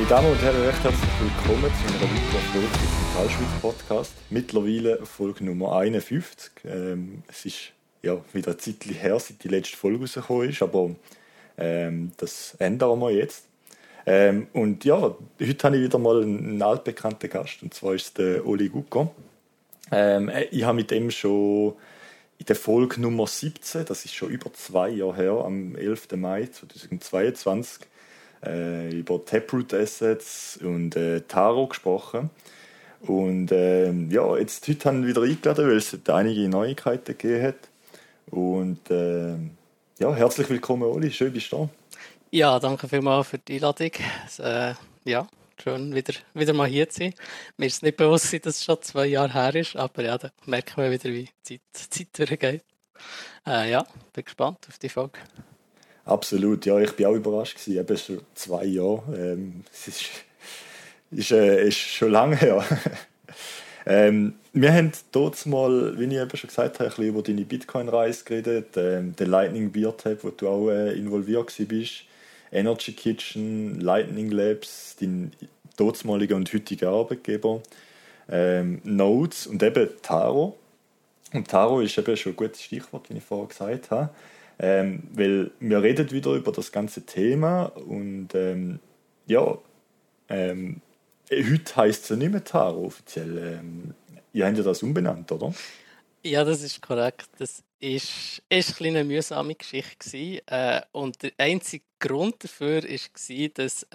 Meine Damen und Herren, recht herzlich willkommen zu einer weiteren Folge des Digitalschweiz Podcast. Mittlerweile Folge Nummer 51. Es ist ja wieder ein Zeitchen her, seit die letzte Folge rausgekommen ist, aber das ändern wir jetzt. Und ja, heute habe ich wieder mal einen altbekannten Gast, und zwar ist es der Oli Gucker. Ich habe mit ihm schon in der Folge Nummer 17, das ist schon über 2 Jahre her, am 11. Mai 2022, über Taproot Assets und Taro gesprochen. Und ja, heute haben wir wieder eingeladen, weil es einige Neuigkeiten gegeben hat. Und ja, herzlich willkommen, Oli, schön bist du da. Ja, danke vielmals für die Einladung. Ja, schön wieder mal hier zu sein. Mir ist nicht bewusst, dass es schon 2 Jahre her ist, aber ja, da merken wir wieder, wie die Zeit durchgeht. Ja, bin gespannt auf die Folge. Absolut, ja, ich bin auch überrascht gewesen, eben schon 2 Jahre. Es ist schon lange her. Wir haben dort mal, wie ich eben schon gesagt habe, ein bisschen über deine Bitcoin-Reise geredet, den Lightning Beer Tab, wo du auch involviert bist, Energy Kitchen, Lightning Labs, dein dortmaliger und heutiger Arbeitgeber, Nodes und eben Taro. Und Taro ist eben schon ein gutes Stichwort, wie ich vorher gesagt habe, weil wir reden wieder über das ganze Thema und ja, heute heisst es ja nicht mehr Taro offiziell. Ihr habt ja das umbenannt, oder? Ja, das ist korrekt. Das ist ein bisschen eine mühsame Geschichte gewesen. Und der einzige Grund dafür war, dass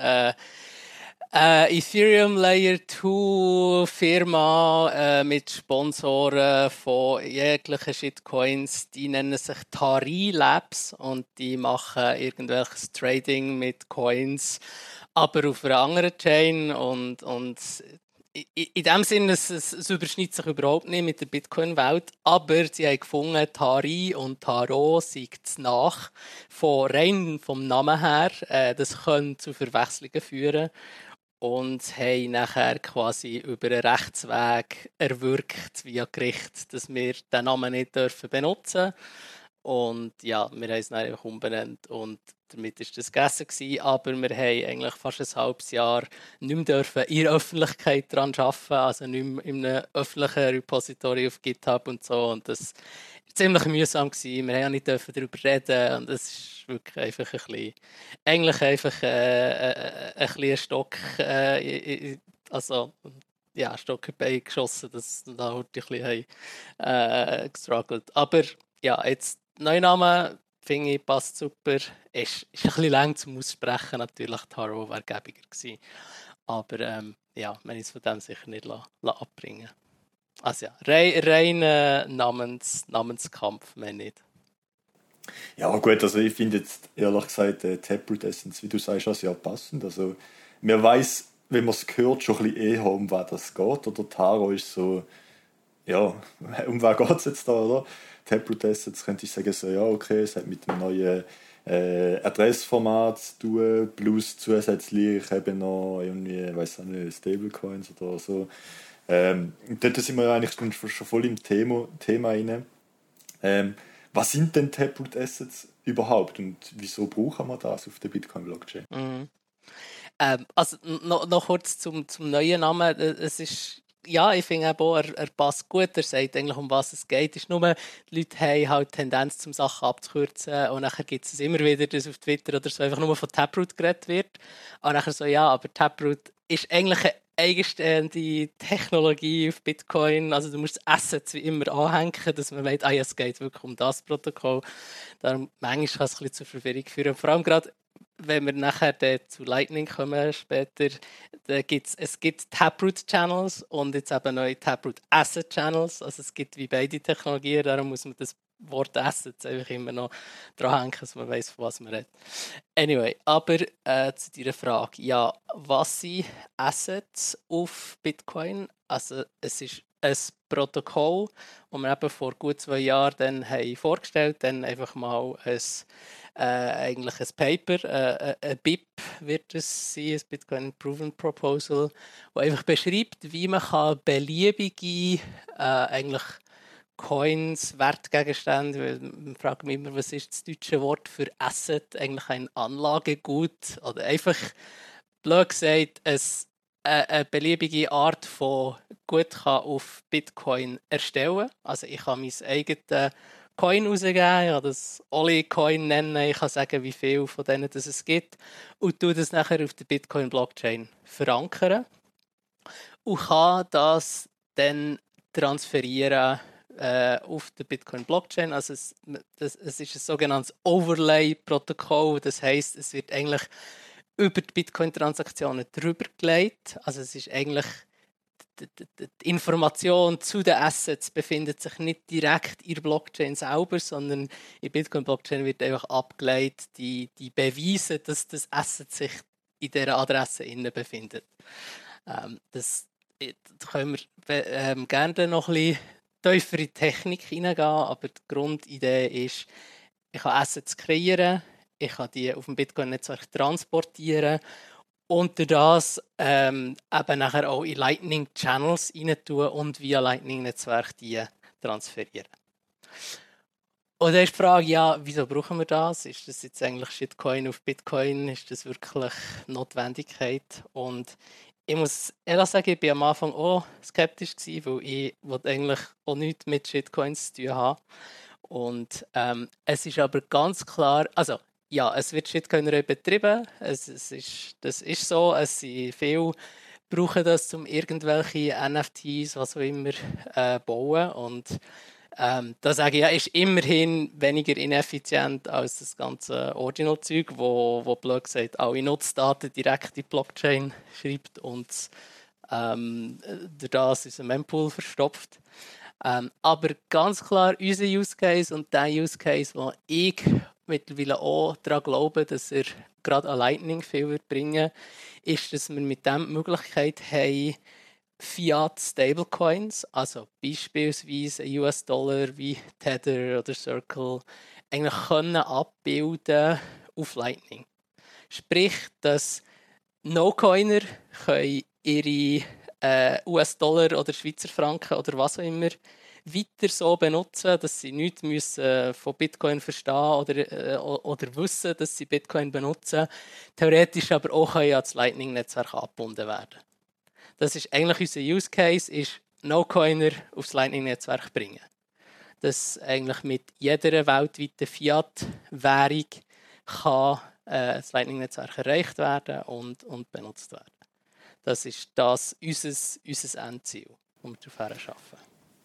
Ethereum Layer 2 Firma mit Sponsoren von jeglichen Shitcoins, die nennen sich Tari Labs und die machen irgendwelches Trading mit Coins, aber auf einer anderen Chain und in dem Sinne, es überschneidet sich überhaupt nicht mit der Bitcoin-Welt, aber sie haben gefunden, Tari und Taro sind nach, rein vom Namen her, das könnte zu Verwechslungen führen und haben nachher quasi über einen Rechtsweg erwirkt via Gericht, dass wir den Namen nicht benutzen dürfen. Und ja, wir haben es dann einfach umbenannt und damit war das gegessen gewesen. Aber wir haben eigentlich fast ein halbes Jahr nicht mehr dürfen in der Öffentlichkeit daran arbeiten, also nicht mehr in einem öffentlichen Repository auf GitHub und so. Und das war ziemlich mühsam gewesen. Wir haben ja nicht dürfen darüber reden und es ist wirklich einfach ein bisschen, eigentlich einfach ein bisschen ein Stock, also ja, Stock in die Beine geschossen, dass da halt ein bisschen gestruggelt. Aber ja, jetzt Neuname finde ich passt super. Ist ein bisschen lang zum Aussprechen, natürlich. Taro wäre gäbiger gewesen. Aber ja, wenn ich es von dem sicher nicht abbringen. Also ja, rein Namenskampf, wenn nicht. Ja gut, also ich finde jetzt ehrlich gesagt Taproot Essence, wie du sagst, auch sehr passend. Also man weiß, wenn man es hört, schon ein bisschen eher, um was das geht. Oder Taro ist so, ja, um was geht es jetzt da, oder? Taproot Assets könnte ich sagen, so, ja, okay, es hat mit dem neuen Adressformat zu tun, plus zusätzlich eben noch irgendwie, weiß nicht, Stablecoins oder so. Dort sind wir ja eigentlich schon voll im Thema rein. Was sind denn Taproot Assets überhaupt und wieso brauchen wir das auf der Bitcoin-Blockchain? Mhm. Also noch kurz zum neuen Namen. Es ist, ja, ich finde auch, er passt gut. Er sagt eigentlich, um was es geht. Es ist nur, die Leute haben halt die Tendenz, zum Sachen abzukürzen. Und nachher gibt es immer wieder, dass auf Twitter oder so einfach nur von Taproot geredet wird. Und nachher so, ja, aber Taproot ist eigentlich eine eigenständige Technologie auf Bitcoin. Also du musst Assets wie immer anhängen, dass man weiß, es geht wirklich um das Protokoll. Darum manchmal kann es ein bisschen zur Verwirrung führen. Vor allem gerade, wenn wir nachher zu Lightning kommen später, es gibt Taproot Channels und jetzt eben neue Taproot Asset Channels. Also es gibt wie beide Technologien, darum muss man das Wort Assets einfach immer noch dranhängen, dass man weiß, von was man redet. Anyway, aber zu deiner Frage. Ja, was sind Assets auf Bitcoin? Also es ist ein Protokoll, das wir eben vor gut 2 Jahren dann haben vorgestellt, dann einfach mal eigentlich ein Paper, ein BIP wird es sein, ein Bitcoin Improvement Proposal, das einfach beschreibt, wie man kann beliebige eigentlich Coins, Wertgegenstände, man fragt mich immer, was ist das deutsche Wort für Asset, eigentlich ein Anlagegut oder einfach blöd gesagt, eine beliebige Art von Gut kann auf Bitcoin erstellen. Also ich kann mein eigenes Coin rausgeben, ich kann das Oli-Coin nennen, ich kann sagen, wie viel von denen es gibt und tue das nachher auf der Bitcoin-Blockchain verankern und kann das dann transferieren auf der Bitcoin-Blockchain. Also es ist ein sogenanntes Overlay-Protokoll, das heißt, es wird eigentlich über die Bitcoin-Transaktionen drüber gelegt. Also es ist eigentlich die Information zu den Assets befindet sich nicht direkt in der Blockchain selber, sondern in der Bitcoin-Blockchain wird einfach abgeleitet, die Beweise, dass das Asset sich in dieser Adresse innen befindet. Da können wir gerne noch ein bisschen tiefer in die Technik hineingehen, aber die Grundidee ist, ich kann Assets kreieren, ich kann die auf dem Bitcoin-Netzwerk transportieren und durch das eben nachher auch in Lightning-Channels rein tun und via Lightning-Netzwerk die transferieren. Und dann ist die Frage, ja, wieso brauchen wir das? Ist das jetzt eigentlich Shitcoin auf Bitcoin? Ist das wirklich Notwendigkeit? Und ich muss ehrlich sagen, ich war am Anfang auch skeptisch gewesen, weil ich eigentlich auch nichts mit Shitcoins zu tun habe. Und es ist aber ganz klar, also ja, es wird Shitcoinerei betrieben, das ist so, viele brauchen das, um irgendwelche NFTs, was auch immer, bauen und da sage ich, ja, ist immerhin weniger ineffizient als das ganze Ordinal-Zeug, wo blöd gesagt alle Nutzdaten direkt in die Blockchain schreibt und durch das ist ein Mempool verstopft. Aber ganz klar, unser Use Case und der Use Case, wo ich mittlerweile auch daran glaube, dass er gerade an Lightning viel wird bringen, ist, dass wir mit dem die Möglichkeit haben, Fiat Stablecoins, also beispielsweise ein US-Dollar wie Tether oder Circle, eigentlich können abbilden auf Lightning. Sprich, dass No-Coiner können ihre US-Dollar oder Schweizer Franken oder was auch immer weiter so benutzen, dass sie nichts müssen von Bitcoin verstehen oder wissen, dass sie Bitcoin benutzen, theoretisch aber auch können ans Lightning-Netzwerk abgebunden werden. Das ist eigentlich unser Use Case, ist No-Coiner aufs Lightning-Netzwerk bringen. Dass eigentlich mit jeder weltweiten Fiat-Währung kann das Lightning-Netzwerk erreicht werden und benutzt werden. Das ist unser Endziel, um darauf arbeiten.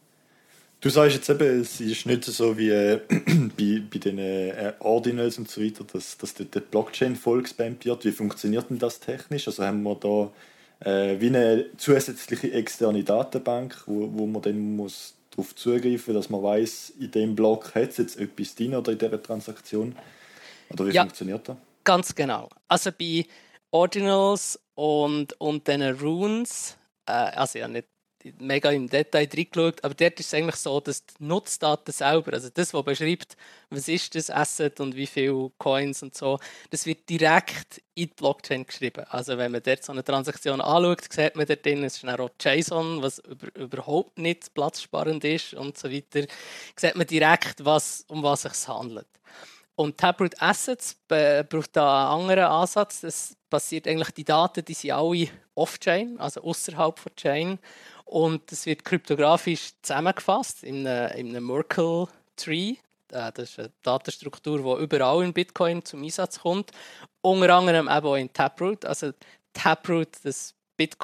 Du sagst jetzt eben, es ist nicht so wie bei den Ordinals und so weiter, dass dort die Blockchain vollgespammt wird. Wie funktioniert denn das technisch? Also haben wir da wie eine zusätzliche externe Datenbank, wo man dann muss darauf zugreifen muss, dass man weiß, in dem Block hat es jetzt etwas drin oder in dieser Transaktion? Oder wie funktioniert das? Ganz genau. Also bei Ordinals und den Runes, also ja nicht mega im Detail reingeschaut, aber dort ist es eigentlich so, dass die Nutzdaten selber, also das, was beschreibt, was ist das Asset und wie viele Coins und so, das wird direkt in die Blockchain geschrieben. Also wenn man dort so eine Transaktion anschaut, sieht man dort drin, es ist dann auch JSON, was überhaupt nicht platzsparend ist und so weiter, sieht man direkt, um was es sich handelt. Und Taproot Assets braucht da einen anderen Ansatz. Das passiert eigentlich, die Daten, die sind alle off-chain, also außerhalb der Chain. Und das wird kryptografisch zusammengefasst in einem Merkle-Tree. Das ist eine Datenstruktur, die überall in Bitcoin zum Einsatz kommt. Unter anderem eben auch in Taproot. Also Taproot, das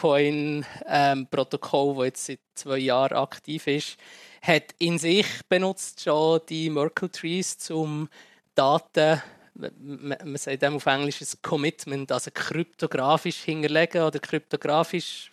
Bitcoin-Protokoll, das jetzt seit 2 Jahren aktiv ist, hat in sich benutzt schon die Merkle-Trees zum Daten, man sagt dem auf Englisch ein Commitment, also kryptografisch hinterlegen oder kryptografisch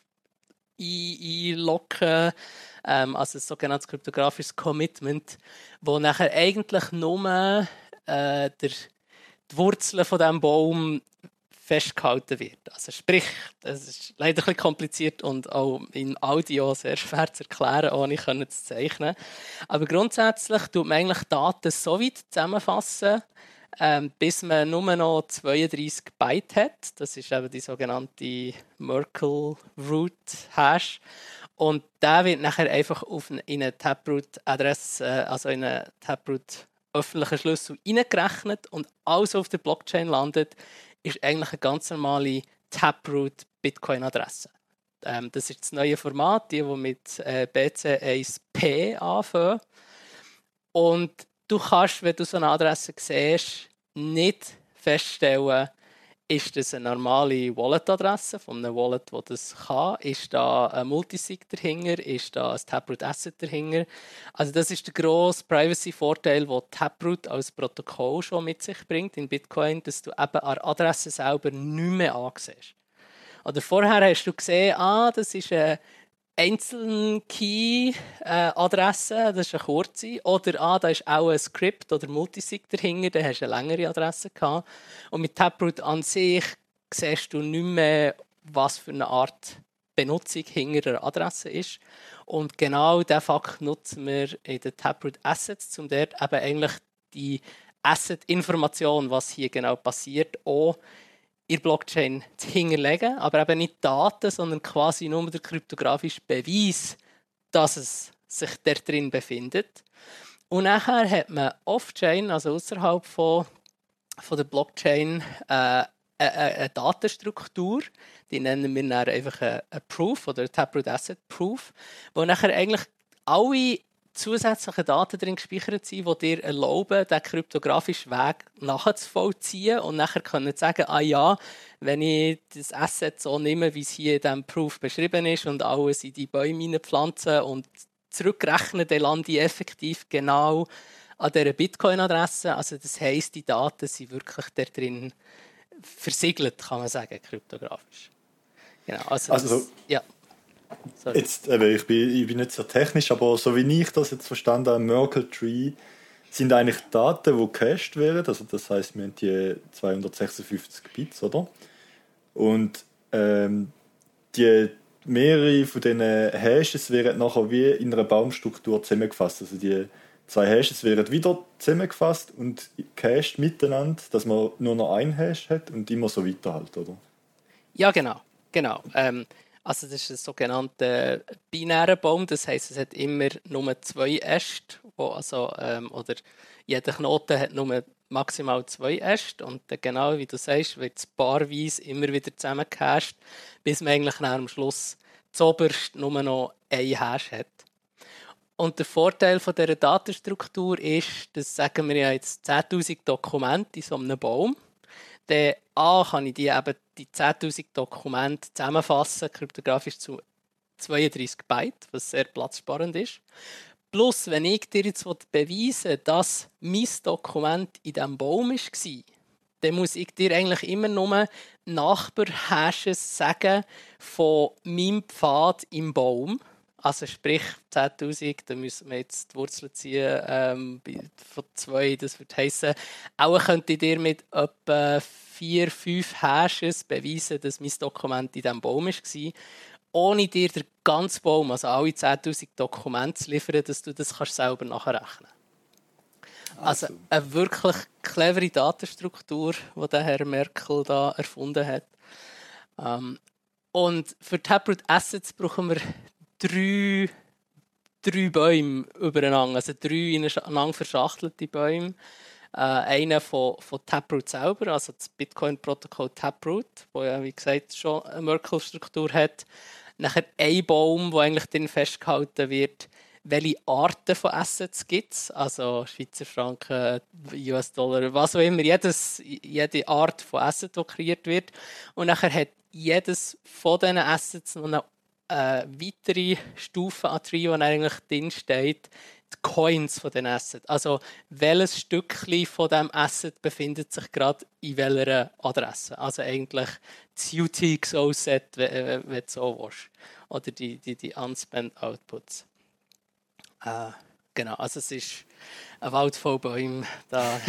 einloggen, also ein sogenanntes kryptografisches Commitment, wo nachher eigentlich nur die Wurzeln von diesem Baum festgehalten wird. Also sprich, das ist leider ein bisschen kompliziert und auch in Audio sehr schwer zu erklären, ohne zu zeichnen. Aber grundsätzlich tut man eigentlich Daten so weit zusammenfassen, bis man nur noch 32 Byte hat. Das ist eben die sogenannte Merkle Root Hash. Und der wird nachher einfach in eine Taproot-Adresse, also in einen Taproot öffentlichen Schlüssel eingerechnet und alles auf der Blockchain landet, ist eigentlich eine ganz normale Taproot Bitcoin-Adresse. Das ist das neue Format, die mit BC1P anfangen. Und du kannst, wenn du so eine Adresse siehst, nicht feststellen, ist das eine normale Wallet-Adresse von einem Wallet, das das kann? Ist da ein Multisig dahinter? Ist da ein Taproot Asset dahinter? Also das ist der grosse Privacy-Vorteil, den Taproot als Protokoll schon mit sich bringt in Bitcoin, dass du eben an der Adresse selber nicht mehr ansiehst. Oder vorher hast du gesehen, das ist eine einzelne Key-Adresse, das ist eine kurze. Oder da ist auch ein Script oder Multisig dahinter, da hast du eine längere Adresse gehabt. Und mit Taproot an sich siehst du nicht mehr, was für eine Art Benutzung hinter einer Adresse ist. Und genau diesen Fakt nutzen wir in den Taproot Assets, um dort eben eigentlich die Asset-Information, was hier genau passiert, auch in der Blockchain zu hinterlegen, aber eben nicht Daten, sondern quasi nur der kryptografische Beweis, dass es sich da drin befindet. Und nachher hat man off-chain, also außerhalb von der Blockchain, eine Datenstruktur, die nennen wir dann einfach ein Proof oder ein Taproot Asset Proof, wo nachher eigentlich alle zusätzliche Daten drin gespeichert sind, die dir erlauben, den kryptografischen Weg nachzuvollziehen und nachher können sagen, ja, wenn ich das Asset so nehme, wie es hier in diesem Proof beschrieben ist und alles in die Bäume pflanzen und zurückrechnen, dann lande ich effektiv genau an dieser Bitcoin-Adresse. Also das heisst, die Daten sind wirklich da drin versiegelt, kann man sagen, kryptografisch. Genau, also ja. Jetzt, ich bin nicht so technisch, aber so wie ich das jetzt verstanden habe, Merkle Tree sind eigentlich Daten, die gehasht werden. Also das heisst, wir haben die 256 Bits, oder? Und die mehrere von diesen Hashes werden nachher wie in einer Baumstruktur zusammengefasst. Also die zwei Hashes werden wieder zusammengefasst und gehasht miteinander, dass man nur noch einen Hash hat und immer so weiter halt, oder? Ja, genau. Also das ist ein sogenannter binärer Baum, das heisst, es hat immer nur zwei Äste, oder jeder Knoten hat nur maximal zwei Äste und dann genau wie du sagst, wird es paarweise immer wieder zusammengehasht, bis man eigentlich am Schluss zuoberst nur noch ein Hash hat. Und der Vorteil von dieser Datenstruktur ist, dass, sagen wir ja jetzt 10'000 Dokumente in so einem Baum, dann kann ich die 10'000 Dokumente zusammenfassen, kryptografisch zu 32 Byte, was sehr platzsparend ist. Plus, wenn ich dir jetzt beweisen will, dass mein Dokument in diesem Baum war, dann muss ich dir eigentlich immer nur Nachbar-Hashes sagen von meinem Pfad im Baum. Also sprich 10'000, da müssen wir jetzt die Wurzel ziehen von 2, das würde heissen, auch könnte ich dir mit etwa 4, 5 Hashes beweisen, dass mein Dokument in diesem Baum war, ohne dir den ganzen Baum, also alle 10'000 Dokumente zu liefern, dass du das kannst selber nachrechnen kannst. Also eine wirklich clevere Datenstruktur, die der Herr Merkle da erfunden hat. Und für Taproot Assets brauchen wir drei Bäume übereinander, also 3 ineinander verschachtelte Bäume. Einer von Taproot selber, also das Bitcoin-Protokoll Taproot, wo ja, wie gesagt, schon eine Merkle-Struktur hat. Nachher ein Baum, wo eigentlich drin festgehalten wird, welche Arten von Assets gibt es, also Schweizer Franken, US-Dollar, was auch immer, jede Art von Asset, die kreiert wird. Und nachher hat jedes von diesen Assets noch eine weitere Stufe an Tree, wo eigentlich drin steht, die Coins von den Assets. Also welches Stückchen von diesem Asset befindet sich gerade in welcher Adresse. Also eigentlich das UTXO-Set, wenn du so willst. Oder die Unspent Outputs. Genau, also es ist ein Wald voll Bäumen da.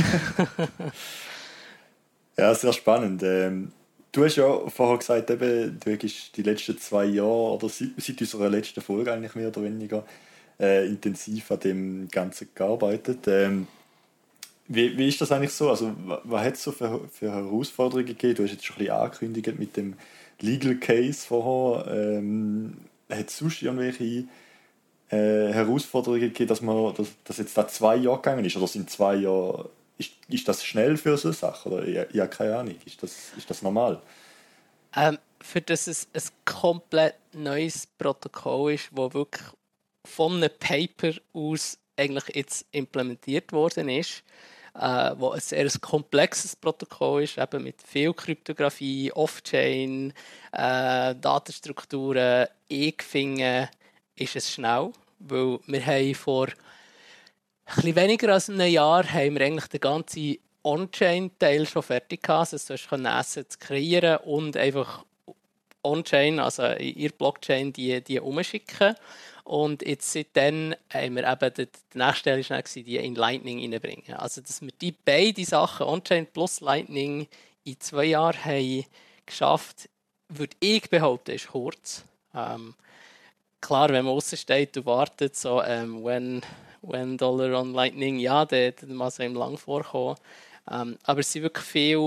Ja, sehr spannend. Du hast ja vorher gesagt, eben, du hast die letzten 2 Jahre oder seit unserer letzten Folge eigentlich mehr oder weniger intensiv an dem Ganzen gearbeitet. Wie ist das eigentlich so? Also, was hat es so für Herausforderungen gegeben? Du hast jetzt schon ein bisschen angekündigt mit dem Legal Case vorher. Hat es sonst irgendwelche Herausforderungen gegeben, dass jetzt da 2 Jahre gegangen ist? Oder sind 2 Jahre... Ist das schnell für so eine Sache? Oder? Ja, keine Ahnung. Ist das normal? Für das es ein komplett neues Protokoll ist, das wirklich von einem Paper aus eigentlich jetzt implementiert worden ist, wo ein sehr komplexes Protokoll ist, eben mit viel Kryptographie, Off-Chain, Datenstrukturen, gefunden, ist es schnell, weil wir haben vor ein bisschen weniger als einem Jahr haben wir eigentlich den ganzen On-Chain-Teil schon fertig gehabt. Also du konntest Assets kreieren und einfach On-Chain, also in ihr Blockchain, die umschicken. Und jetzt seitdem haben wir eben, der nächste Teil war die in Lightning reinbringen. Also, dass wir die beiden Sachen, On-Chain plus Lightning, in 2 Jahren haben geschafft, würde ich behaupten, ist kurz. Klar, wenn man außen steht und wartet, so, when Dollar on Lightning, ja, dann muss es einem lang vorkommen. Aber es sind wirklich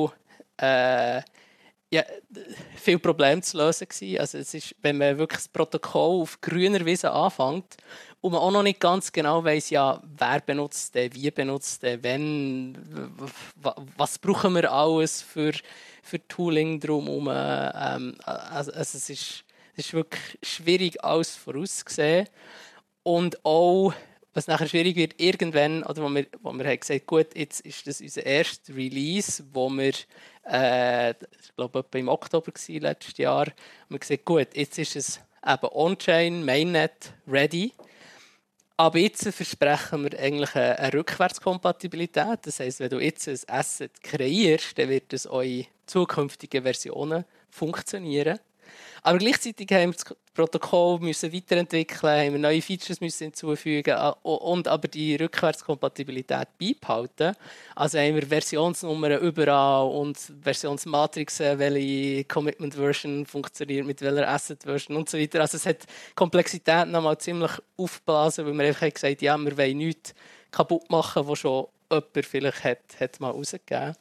viel Probleme zu lösen gewesen. Also es ist, wenn man wirklich das Protokoll auf grüner Wiese anfängt und man auch noch nicht ganz genau weiss, ja, wer benutzt den, wie benutzt den, wenn, was brauchen wir alles für Tooling drumherum. Also es ist wirklich schwierig, alles vorauszusehen. Und auch, was nachher schwierig wird, irgendwann, oder wo wir haben gesagt, gut, jetzt ist das unser erster Release, wo wir, ich glaube, etwa im Oktober letztes Jahr, und wir haben gesagt, gut, jetzt ist es eben On-Chain, Mainnet, ready. Aber jetzt versprechen wir eigentlich eine Rückwärtskompatibilität. Das heisst, wenn du jetzt ein Asset kreierst, dann wird es auch in zukünftigen Versionen funktionieren. Aber gleichzeitig haben wir das Protokoll müssen weiterentwickeln, haben wir neue Features müssen hinzufügen und aber die Rückwärtskompatibilität beibehalten. Also haben wir Versionsnummern überall und Versionsmatrixen, welche Commitment Version funktioniert, mit welcher Asset Version und so weiter. Also es hat die Komplexität nochmal ziemlich aufgeblasen, weil wir einfach gesagt haben, ja, wir wollen nichts kaputt machen, was schon jemand vielleicht hat mal rausgegeben.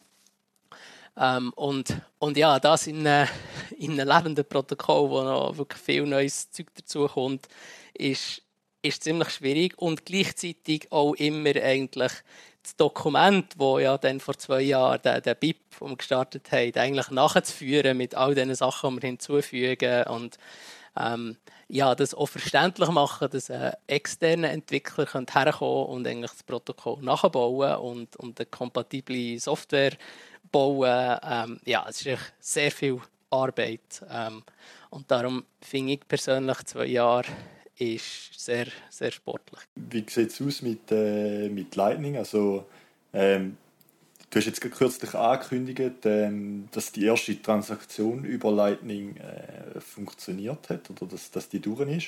Und ja, das in einem lebenden Protokoll, wo noch wirklich viel neues Zeug dazukommt, ist ziemlich schwierig und gleichzeitig auch immer eigentlich das Dokument, das ja dann vor 2 Jahren, der BIP, den wir gestartet haben, eigentlich nachzuführen mit all diesen Sachen, die wir hinzufügen und ja, das auch verständlich machen, dass ein externer Entwickler herkommen und eigentlich das Protokoll nachbauen und eine kompatible Software bauen. Ja, es ist echt sehr viel Arbeit. Und darum finde ich persönlich 2 Jahre ist sehr, sehr sportlich. Wie sieht es aus mit Lightning? Also, du hast jetzt kürzlich angekündigt, dass die erste Transaktion über Lightning funktioniert hat oder dass die durch ist.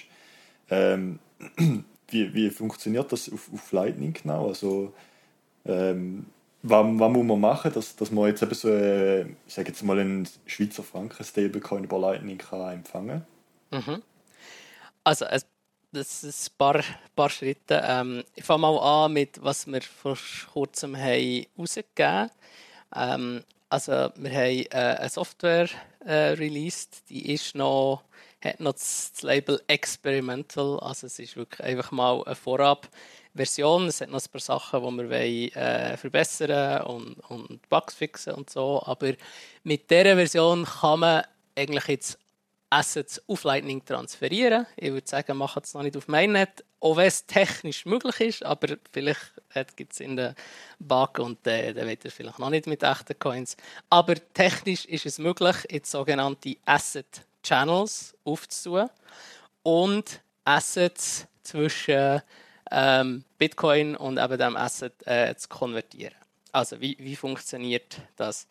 Wie funktioniert das auf Lightning genau? Also, was muss man machen, dass man jetzt eben so, ich sage jetzt mal, einen Schweizer Franken Stablecoin über Lightning kann empfangen? Mhm. Also, das ist ein paar Schritte. Ich fange mal an mit, was wir vor kurzem haben rausgegeben haben. Also, wir haben eine Software released, die ist noch, hat noch das Label Experimental. Also, es ist wirklich einfach mal eine Vorab-Version. Es hat noch ein paar Sachen, die wir wollen, verbessern und Bugs fixen und so. Aber mit dieser Version kann man eigentlich jetzt Assets auf Lightning transferieren. Ich würde sagen, machen es noch nicht auf Mainnet, auch wenn es technisch möglich ist, aber vielleicht gibt es in den Bug und dann wird es vielleicht noch nicht mit echten Coins. Aber technisch ist es möglich, jetzt sogenannte Asset Channels aufzutun und Assets zwischen Bitcoin und eben dem Asset zu konvertieren. Also wie funktioniert das?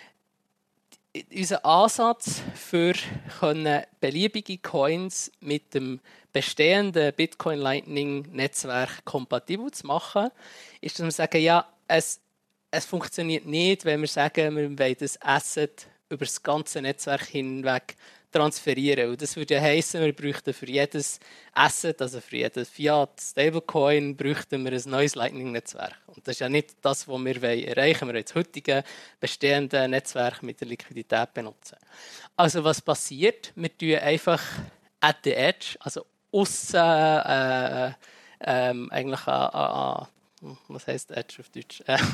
Unser Ansatz für beliebige Coins mit dem bestehenden Bitcoin Lightning Netzwerk kompatibel zu machen, ist, dass wir sagen, ja, es funktioniert nicht, wenn wir sagen, wir wollen das Asset über das ganze Netzwerk hinweg transferieren. Und das würde ja heissen, wir bräuchten für jedes Asset, also für jedes Fiat Stablecoin, bräuchten wir ein neues Lightning-Netzwerk. Und das ist ja nicht das, was wir erreichen wollen. Wir jetzt heutige bestehende Netzwerk mit der Liquidität benutzen. Also was passiert? Wir tun einfach at the edge, also aussen eigentlich was heisst Edge auf Deutsch?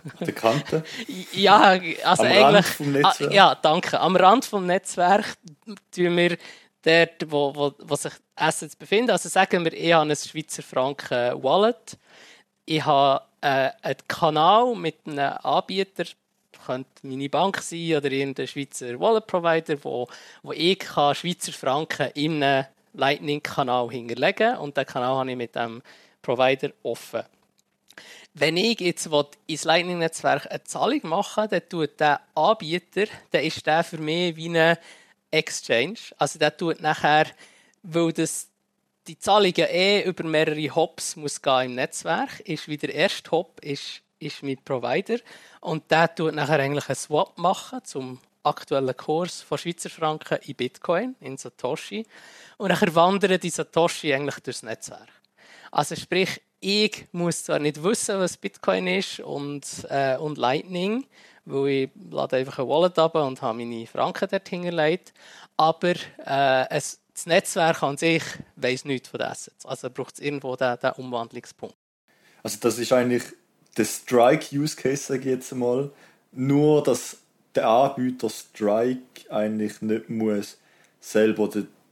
An der Kante? Ja, also am eigentlich... Rand vom Netzwerk? Ja, danke. Am Rand vom Netzwerk tun wir dort, wo sich Assets befinden. Also sagen wir, ich habe ein Schweizer Franken Wallet. Ich habe einen Kanal mit einem Anbieter, könnte meine Bank sein oder irgendein Schweizer Wallet-Provider, wo ich kann Schweizer Franken in einem Lightning-Kanal hinterlegen und den Kanal habe ich mit dem Provider offen. Wenn ich jetzt ins Lightning-Netzwerk eine Zahlung mache, dann tut der Anbieter, dann ist der für mich wie eine Exchange. Also der tut nachher, weil die Zahlung ja über mehrere Hops muss gehen im Netzwerk, ist wie der erste Hop ist mein Provider und der tut nachher eigentlich einen Swap machen zum aktuellen Kurs von Schweizer Franken in Bitcoin, in Satoshi. Und nachher wandern die Satoshi eigentlich durchs Netzwerk. Also sprich, ich muss zwar nicht wissen, was Bitcoin ist und Lightning, weil ich lade einfach ein Wallet ab und habe meine Franken dort hinterlegt, aber das Netzwerk an sich weiss nichts von den Assets. Also braucht es irgendwo den Umwandlungspunkt. Also das ist eigentlich der Strike-Use-Case, sage ich jetzt mal. Nur, dass der Anbieter Strike eigentlich nicht muss selber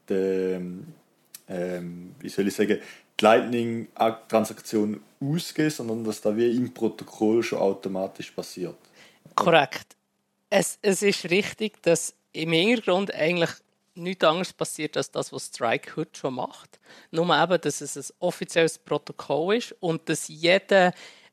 wie soll ich sagen, die Lightning-Transaktion ausgeben, sondern dass da wie im Protokoll schon automatisch passiert. Korrekt. Es ist richtig, dass im Hintergrund eigentlich nichts anderes passiert als das, was Strike heute schon macht. Nur eben, dass es ein offizielles Protokoll ist und dass jede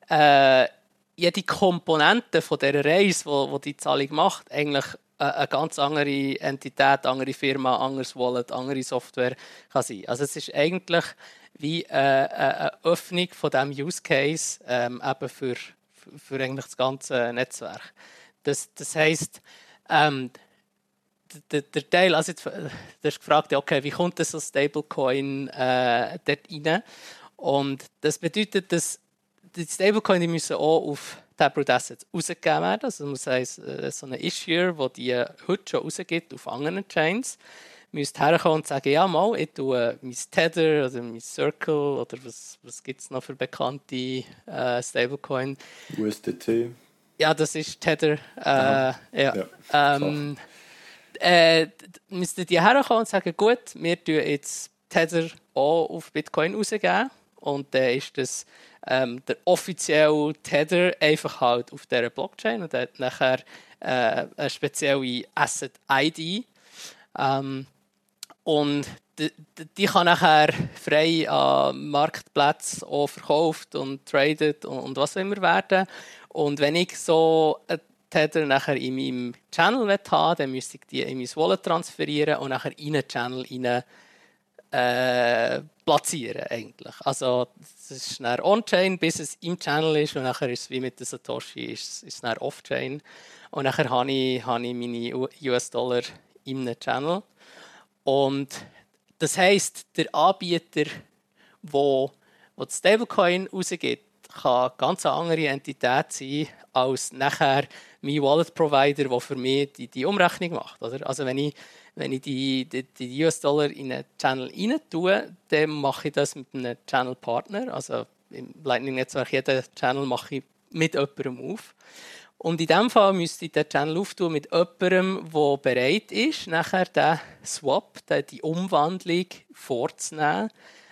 Komponente von dieser Reise, wo die Zahlung macht, eigentlich eine ganz andere Entität, andere Firma, anderes Wallet, andere Software kann sein. Also es ist eigentlich wie eine Öffnung von diesem Use Case eben für eigentlich das ganze Netzwerk. Das heisst, der Teil, also jetzt, du hast gefragt, okay, wie kommt das so Stablecoin dort rein? Und das bedeutet, dass die Stablecoin die müssen auch auf Taproot Assets rausgegeben werden. Also das heisst, so eine Issuer, die heute schon rausgibt auf anderen Chains, müsste herkommen und sagen, ja mal, ich tue mein Tether oder mein Circle oder was gibt es noch für bekannte Stablecoin? USDT. Ja, das ist Tether. Müssten die herkommen und sagen, gut, wir tun jetzt Tether auch auf Bitcoin rausgeben. Und dann ist das der offizielle Tether einfach halt auf dieser Blockchain und hat nachher eine spezielle Asset-ID. Und die kann nachher frei an Marktplätzen auch verkauft und traded und was auch immer werden. Und wenn ich so einen Tether nachher in meinem Channel haben will, dann müsste ich die in mein Wallet transferieren und nachher in einen Channel platzieren eigentlich. Also es ist dann on-chain, bis es im Channel ist und nachher ist es wie mit der Satoshi, ist es dann off-chain. Und nachher habe ich meine US-Dollar in einem Channel. Und das heisst, der Anbieter, der die Stablecoin rausgibt, kann eine ganz andere Entität sein als nachher mein Wallet-Provider, der für mich die Umrechnung macht. Oder? Also wenn ich die US-Dollar in einen Channel rein tue, dann mache ich das mit einem Channel-Partner. Also im Lightning-Netzwerk, jeden Channel mache ich mit jemandem auf. Und in diesem Fall müsste ich den Channel auftun mit jemandem, der bereit ist, nachher den Swap, die Umwandlung vorzunehmen.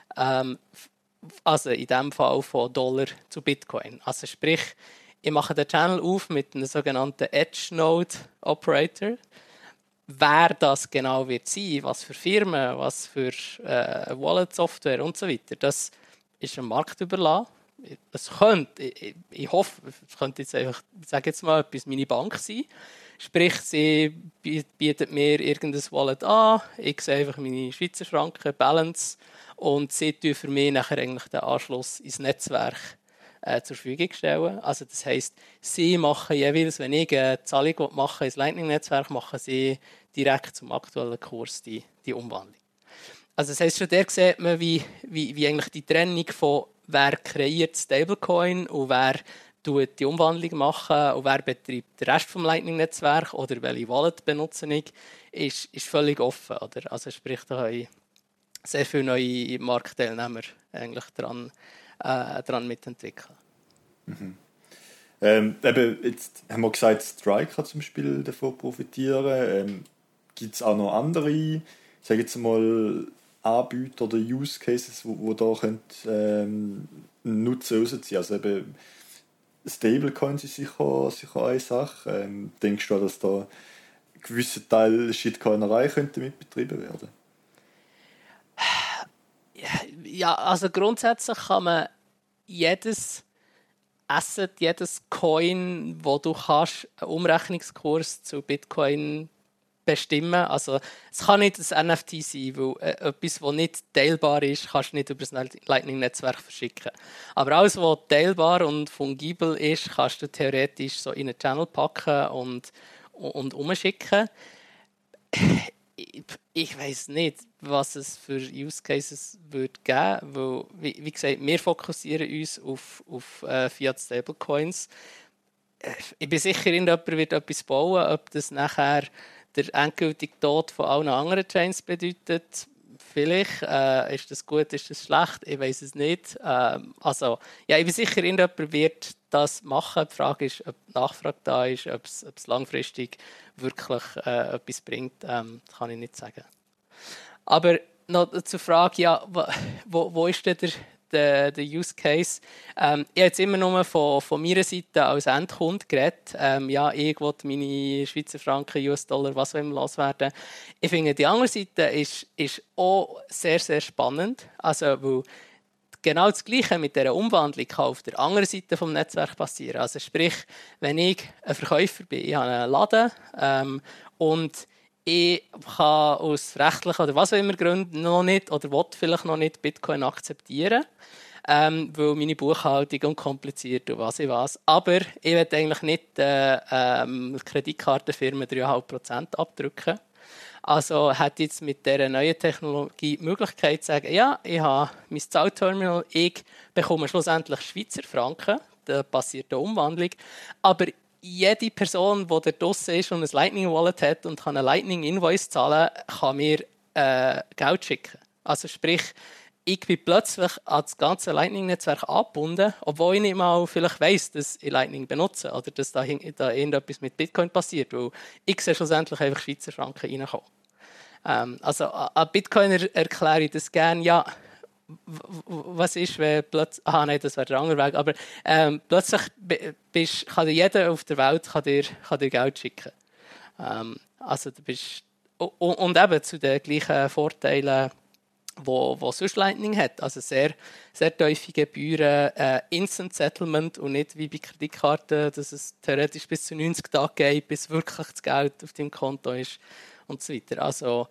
Also in diesem Fall von Dollar zu Bitcoin. Also sprich, ich mache den Channel auf mit einem sogenannten Edge Node Operator. Wer das genau wird sein, was für Firmen, was für Wallet-Software und so weiter, das ist dem Markt überlassen. Es könnte, ich hoffe, es könnte jetzt einfach, ich sage jetzt mal, etwas meine Bank sein. Sprich, sie bietet mir irgendein Wallet an, ich sehe einfach meine Schweizer Franken, Balance und sie tun für mich nachher eigentlich den Anschluss ins Netzwerk zur Verfügung stellen. Also das heisst, sie machen jeweils, wenn ich eine Zahlung mache ins Lightning-Netzwerk, machen sie direkt zum aktuellen Kurs die Umwandlung. Also das heisst, schon der sieht man, wie eigentlich die Trennung von wer kreiert Stablecoin und wer tut die Umwandlung machen und wer betreibt den Rest vom Lightning-Netzwerk oder welche Wallet benutze ich, ist völlig offen. Oder? Also sprich, da haben sehr viele neue Marktteilnehmer eigentlich dran mitentwickeln. Mhm. Eben, jetzt haben wir gesagt, Strike kann zum Beispiel davon profitieren. Gibt es auch noch andere, ich sage jetzt mal, Anbieter oder Use Cases, wo da könnt, einen Nutzen rausziehen? Also eben, Stablecoins ist sicher eine Sache. Denkst du, dass da ein gewisser Teil Shitcoinerei könnte mit betrieben werden? Ja, also grundsätzlich kann man jedes Asset, jedes Coin, wo du kannst, einen Umrechnungskurs zu Bitcoin bestimmen. Also es kann nicht ein NFT sein, weil etwas, das nicht teilbar ist, kannst du nicht über das Lightning-Netzwerk verschicken. Aber alles, was teilbar und fungibel ist, kannst du theoretisch so in einen Channel packen und umschicken. Ich weiß nicht, was es für Use Cases würde geben, weil, wie gesagt, wir fokussieren uns auf Fiat Stablecoins. Ich bin sicher, irgendjemand wird etwas bauen, ob das nachher der endgültige Tod von allen anderen Chains bedeutet. Vielleicht ist das gut, ist das schlecht, ich weiß es nicht. Also, ja, ich bin sicher, irgendjemand wird das machen. Die Frage ist, ob die Nachfrage da ist, ob es langfristig wirklich etwas bringt, kann ich nicht sagen. Aber noch zur Frage, ja, wo ist denn der Use Case? Ich habe jetzt immer nur von meiner Seite als Endkunde geredet. Ja, ich will meine Schweizer Franken, US-Dollar, was auch immer loswerden. Ich finde, die andere Seite ist auch sehr, sehr spannend. Also, weil genau das Gleiche mit dieser Umwandlung kann auf der anderen Seite des Netzwerks passieren. Also sprich, wenn ich ein Verkäufer bin, ich habe einen Laden und ich kann aus rechtlichen oder was auch immer Gründen noch nicht oder will vielleicht noch nicht Bitcoin akzeptieren, weil meine Buchhaltung unkompliziert und was ich weiß. Aber ich will eigentlich nicht Kreditkartenfirmen 3,5% abdrücken. Also hat jetzt mit dieser neuen Technologie die Möglichkeit zu sagen, ja, ich habe mein Zahlterminal, ich bekomme schlussendlich Schweizer Franken, da passiert eine Umwandlung, aber jede Person, die da draussen ist und ein Lightning Wallet hat und kann einen Lightning Invoice zahlen, kann mir Geld schicken. Also sprich, ich bin plötzlich an das ganze Lightning-Netzwerk angebunden, obwohl ich nicht mal vielleicht weiss, dass ich Lightning benutze oder dass da irgendetwas mit Bitcoin passiert, weil ich sehe schlussendlich einfach Schweizer Franken reinkommen. Also an Bitcoiner erkläre ich das gerne, ja, was ist, wenn plötzlich, nein, das wäre der andere Weg, aber plötzlich kann dir jeder auf der Welt kann dir Geld schicken. Also du bist, und eben zu den gleichen Vorteilen, wo sonst Lightning hat. Also sehr, sehr tiefe Gebühren, Instant Settlement und nicht wie bei Kreditkarten, dass es theoretisch bis zu 90 Tagen geht, bis wirklich das Geld auf deinem Konto ist und so weiter. Also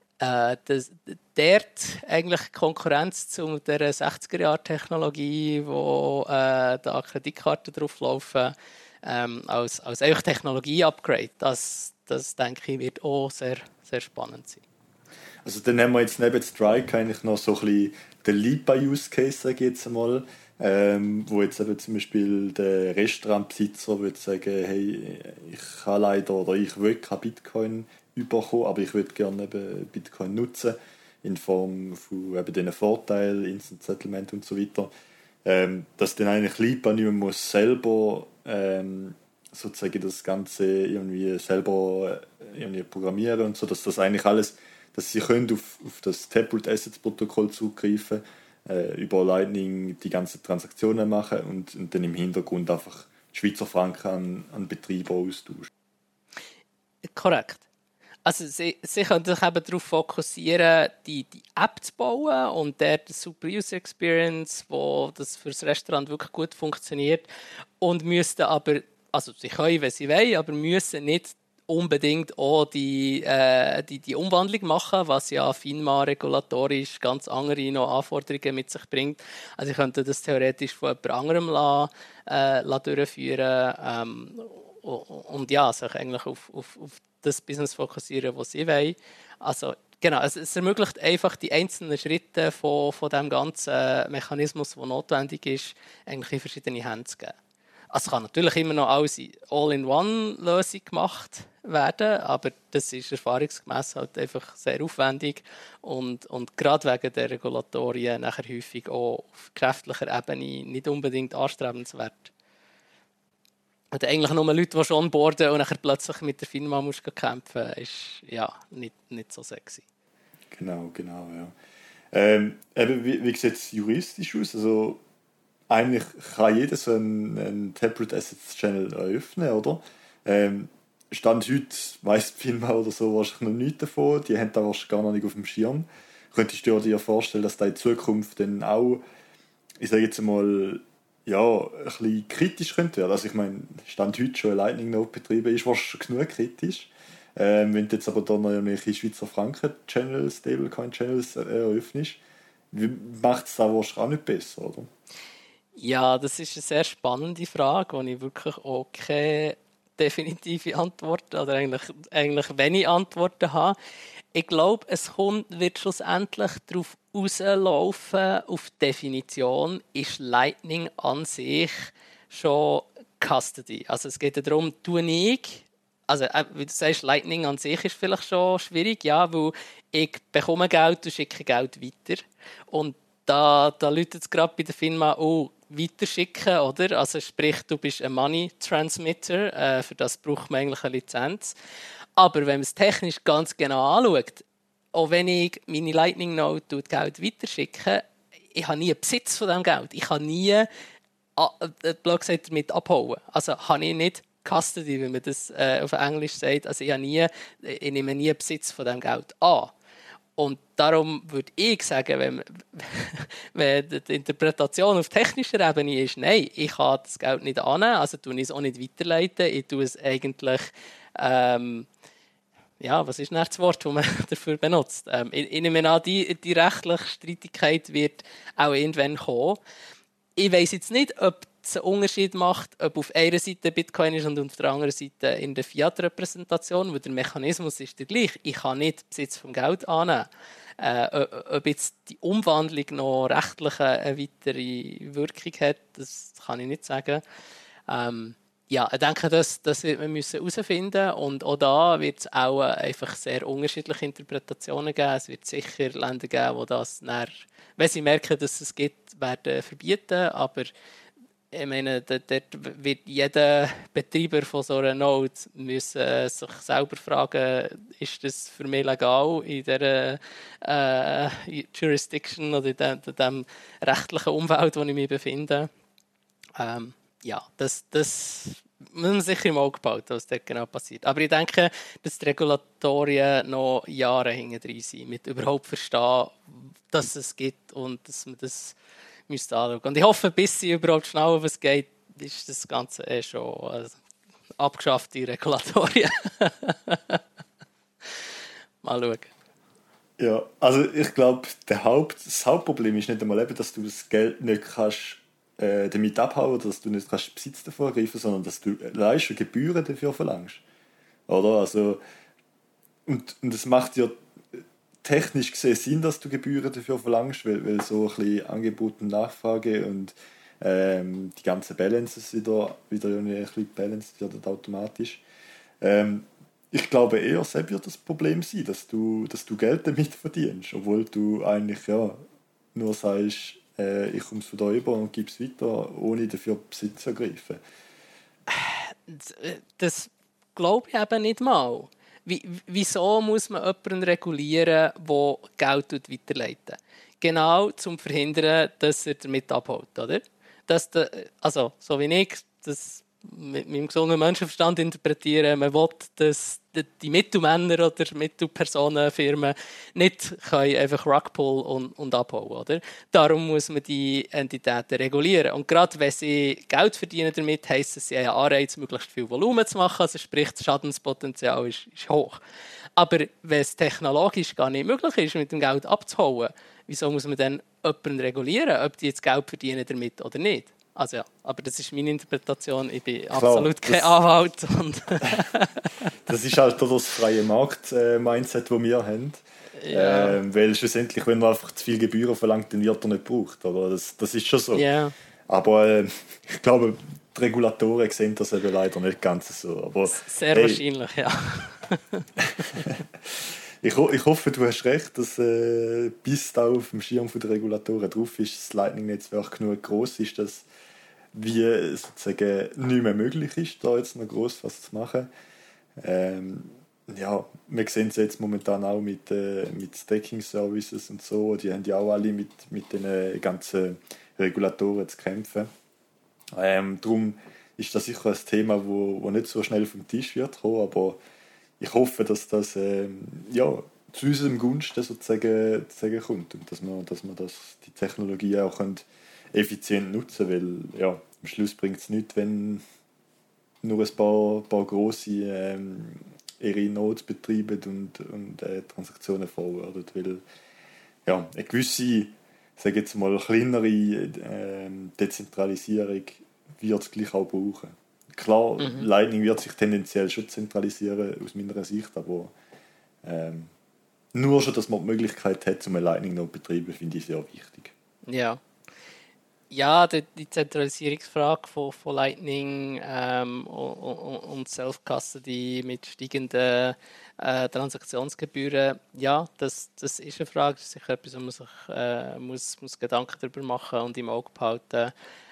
dort eigentlich Konkurrenz zu der 60er-Jahre-Technologie, wo da Kreditkarten drauflaufen, als eigentlich Technologie-Upgrade. Das denke ich, wird auch sehr, sehr spannend sein. Also dann haben wir jetzt neben Strike eigentlich noch so ein bisschen den Lipa-Use-Case, sage ich jetzt einmal, wo jetzt eben zum Beispiel der Restaurantbesitzer würde sagen, hey, ich kann leider oder ich will kein Bitcoin bekommen, aber ich würde gerne eben Bitcoin nutzen in Form von eben diesen Vorteilen, Instant Settlement und so weiter. Dass dann eigentlich Lipa nicht mehr muss selber sozusagen das Ganze irgendwie selber irgendwie programmieren und so, dass das eigentlich alles, dass sie können auf das Taproot Assets Protokoll zugreifen, über Lightning die ganzen Transaktionen machen und dann im Hintergrund einfach Schweizer Franken an Betreiber austauschen. Korrekt. Also sie können sich eben darauf fokussieren, die App zu bauen und der super User Experience, wo das für das Restaurant wirklich gut funktioniert und müssten aber, also sie können, wenn sie wollen, aber müssen nicht unbedingt auch die Umwandlung machen, was ja FINMA regulatorisch ganz andere noch Anforderungen mit sich bringt. Also sie könnten das theoretisch von jemand anderem durchführen und ja, sich eigentlich auf das Business fokussieren, was sie wollen. Also genau, es ermöglicht einfach die einzelnen Schritte von dem ganzen Mechanismus, der notwendig ist, eigentlich in verschiedene Hände zu geben. Also es kann natürlich immer noch alles in All-in-One-Lösung gemacht werden, aber das ist erfahrungsgemäß halt einfach sehr aufwendig und gerade wegen der Regulatorien nachher häufig auch auf geschäftlicher Ebene nicht unbedingt anstrebenswert. oder eigentlich nur Leute, die schon onboarden und dann plötzlich mit der Firma musst kämpfen, ist ja nicht so sexy. Genau, ja. Eben, wie sieht es juristisch aus? Also, eigentlich kann jeder so einen Taproot Assets Channel eröffnen, oder? Stand heute weiss die Firma oder so wahrscheinlich noch nichts davon, die haben da wahrscheinlich gar noch nicht auf dem Schirm. Könntest du dir vorstellen, dass da in Zukunft dann auch, ich sage jetzt mal, ja, ein bisschen kritisch könnte werden? Also ich meine, Stand heute schon ein Lightning Node betrieben ist wahrscheinlich schon genug kritisch. Wenn du jetzt aber dann noch irgendwelche Schweizer Franken-Channels, Stablecoin-Channels eröffnest, macht es da wahrscheinlich auch nicht besser, oder? Ja, das ist eine sehr spannende Frage, wo ich wirklich auch keine definitive Antwort oder eigentlich wenig Antworten habe. Ich glaube, wird schlussendlich darauf rauslaufen, auf die Definition, ist Lightning an sich schon Custody. Also es geht ja darum, also wie du sagst, Lightning an sich ist vielleicht schon schwierig, ja, weil ich bekomme Geld und schicke Geld weiter. Und da läutet es gerade bei der Firma auch weiterschicken, oder? Also sprich, du bist ein Money Transmitter, für das braucht man eigentlich eine Lizenz. Aber wenn man es technisch ganz genau anschaut, auch wenn ich meine Lightning Node Geld weiterschicke, ich habe nie Besitz von diesem Geld. Ich kann nie blöd gesagt, damit abhauen. Also habe ich nicht Custody, wie man das auf Englisch sagt. Also ich nehme nie Besitz von diesem Geld an. Und darum würde ich sagen, wenn die Interpretation auf technischer Ebene ist, nein, ich kann das Geld nicht annehmen, also tue ich es auch nicht weiterleiten. Ich tue es eigentlich, ja, was ist denn das Wort, das man dafür benutzt? Ich nehme an, die rechtliche Streitigkeit wird auch irgendwann kommen. Ich weiss jetzt nicht, ob es einen Unterschied macht, ob auf einer Seite Bitcoin ist und auf der anderen Seite in der Fiat-Repräsentation, weil der Mechanismus ist der gleiche. Ich kann nicht Besitz vom Geld annehmen. Ob jetzt die Umwandlung noch rechtlich eine weitere Wirkung hat, das kann ich nicht sagen. Ja, ich denke, das wird man herausfinden müssen. Und auch da wird es auch einfach sehr unterschiedliche Interpretationen geben. Es wird sicher Länder geben, die das dann, wenn sie merken, dass es gibt, werden verbieten. Aber ich meine, dort wird jeder Betreiber von so einer Node müssen sich selber fragen, ist das für mich legal in dieser Jurisdiction oder in dem rechtlichen Umfeld, in dem ich mich befinde. Ja, das muss man sicher im Auge behalten, was dort genau passiert. Aber ich denke, dass die Regulatorien noch Jahre hinten drin sind, mit überhaupt verstehen, dass es gibt und dass man das anschauen. Und ich hoffe, bis sie überhaupt schnell was geht, ist das Ganze schon abgeschaffte Regulatorien. Mal schauen. Ja, also ich glaube, das Hauptproblem ist nicht einmal eben, dass du das Geld nicht kannst damit abhauen oder dass du nicht kannst Besitz davon ergreifen, sondern dass du leiste Gebühren dafür verlangst. Oder? Also, und es macht ja technisch gesehen Sinn, dass du Gebühren dafür verlangst, weil so ein bisschen Angebot und Nachfrage und die ganzen Balances wieder ein bisschen balanced werden automatisch. Ich glaube eher, es wird das Problem sein, dass du Geld damit verdienst, obwohl du eigentlich ja nur sagst, ich komme es von da über und gebe es weiter, ohne dafür Besitz zu ergreifen. Das glaube ich eben nicht mal. Wieso muss man jemanden regulieren, der Geld weiterleitet? Genau, um zu verhindern, dass er damit abholt, oder? Also, so wie ich das mit meinem gesunden Menschenverstand interpretieren, man will, dass die Mittelmänner oder Mittelpersonen, Firmen nicht können einfach Rugpull und abhauen, oder? Darum muss man die Entitäten regulieren. Und gerade wenn sie Geld verdienen damit, heisst es, sie haben Anreiz, möglichst viel Volumen zu machen, also sprich, das Schadenspotenzial ist hoch. Aber wenn es technologisch gar nicht möglich ist, mit dem Geld abzuhauen, wieso muss man dann jemanden regulieren, ob die jetzt Geld verdienen damit oder nicht? Also ja, aber das ist meine Interpretation. Ich bin absolut kein Anwalt. Das ist halt das freie Markt-Mindset, das wir haben. Ja. Weil schlussendlich, wenn man einfach zu viel Gebühren verlangt, dann wird er nicht gebraucht. Oder? Das ist schon so. Yeah. Aber ich glaube, die Regulatoren sehen das eben leider nicht ganz so. Aber, sehr wahrscheinlich, ja. Ich hoffe, du hast recht, dass bis da auf dem Schirm der Regulatoren drauf ist, das Lightning-Netzwerk genug groß ist, dass wie sozusagen nicht mehr möglich ist, da jetzt noch gross was zu machen. Ja, wir sehen es jetzt momentan auch mit Stacking Services und so, die haben ja auch alle mit den ganzen Regulatoren zu kämpfen. Darum ist das sicher ein Thema, wo nicht so schnell vom Tisch wird kommen, aber ich hoffe, dass das ja, zu unserem Gunsten sozusagen kommt und dass wir die Technologie auch effizient nutzen können, weil ja, am Schluss bringt es nichts, wenn nur ein paar grosse ihre Nodes betreiben und Transaktionen forwarden, weil ja, eine gewisse, sage jetzt mal, kleinere Dezentralisierung wird es gleich auch brauchen. Klar, Lightning wird sich tendenziell schon zentralisieren, aus meiner Sicht, aber nur schon, dass man die Möglichkeit hat, um eine Lightning-Node zu betreiben, finde ich sehr wichtig. Ja. Ja, die Zentralisierungsfrage von Lightning und Self-Custody mit steigenden Transaktionsgebühren, ja, das ist eine Frage, das ist sicher etwas, wo man sich muss Gedanken darüber machen und im Auge behalten.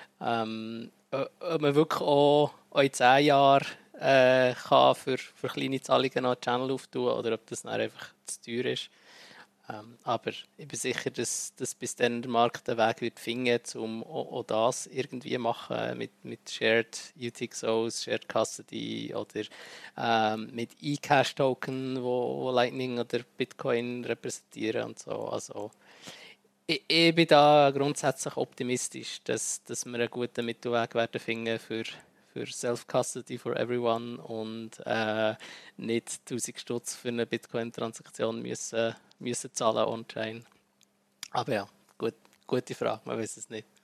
Ob man wirklich auch in 10 Jahren kann für kleine Zahlungen noch einen Channel auftun oder ob das dann einfach zu teuer ist. Aber ich bin sicher, dass bis dann der Markt den Weg wird finden, um auch das irgendwie machen mit Shared UTXOs, Shared Custody oder mit eCash-Token, wo Lightning oder Bitcoin repräsentieren und so. Also, ich bin da grundsätzlich optimistisch, dass wir einen guten Mittelweg werden finden für Self-Custody for everyone und nicht 1000 Stutz für eine Bitcoin-Transaktion müssen zahlen on-chain. Aber ja, gute Frage, man weiß es nicht.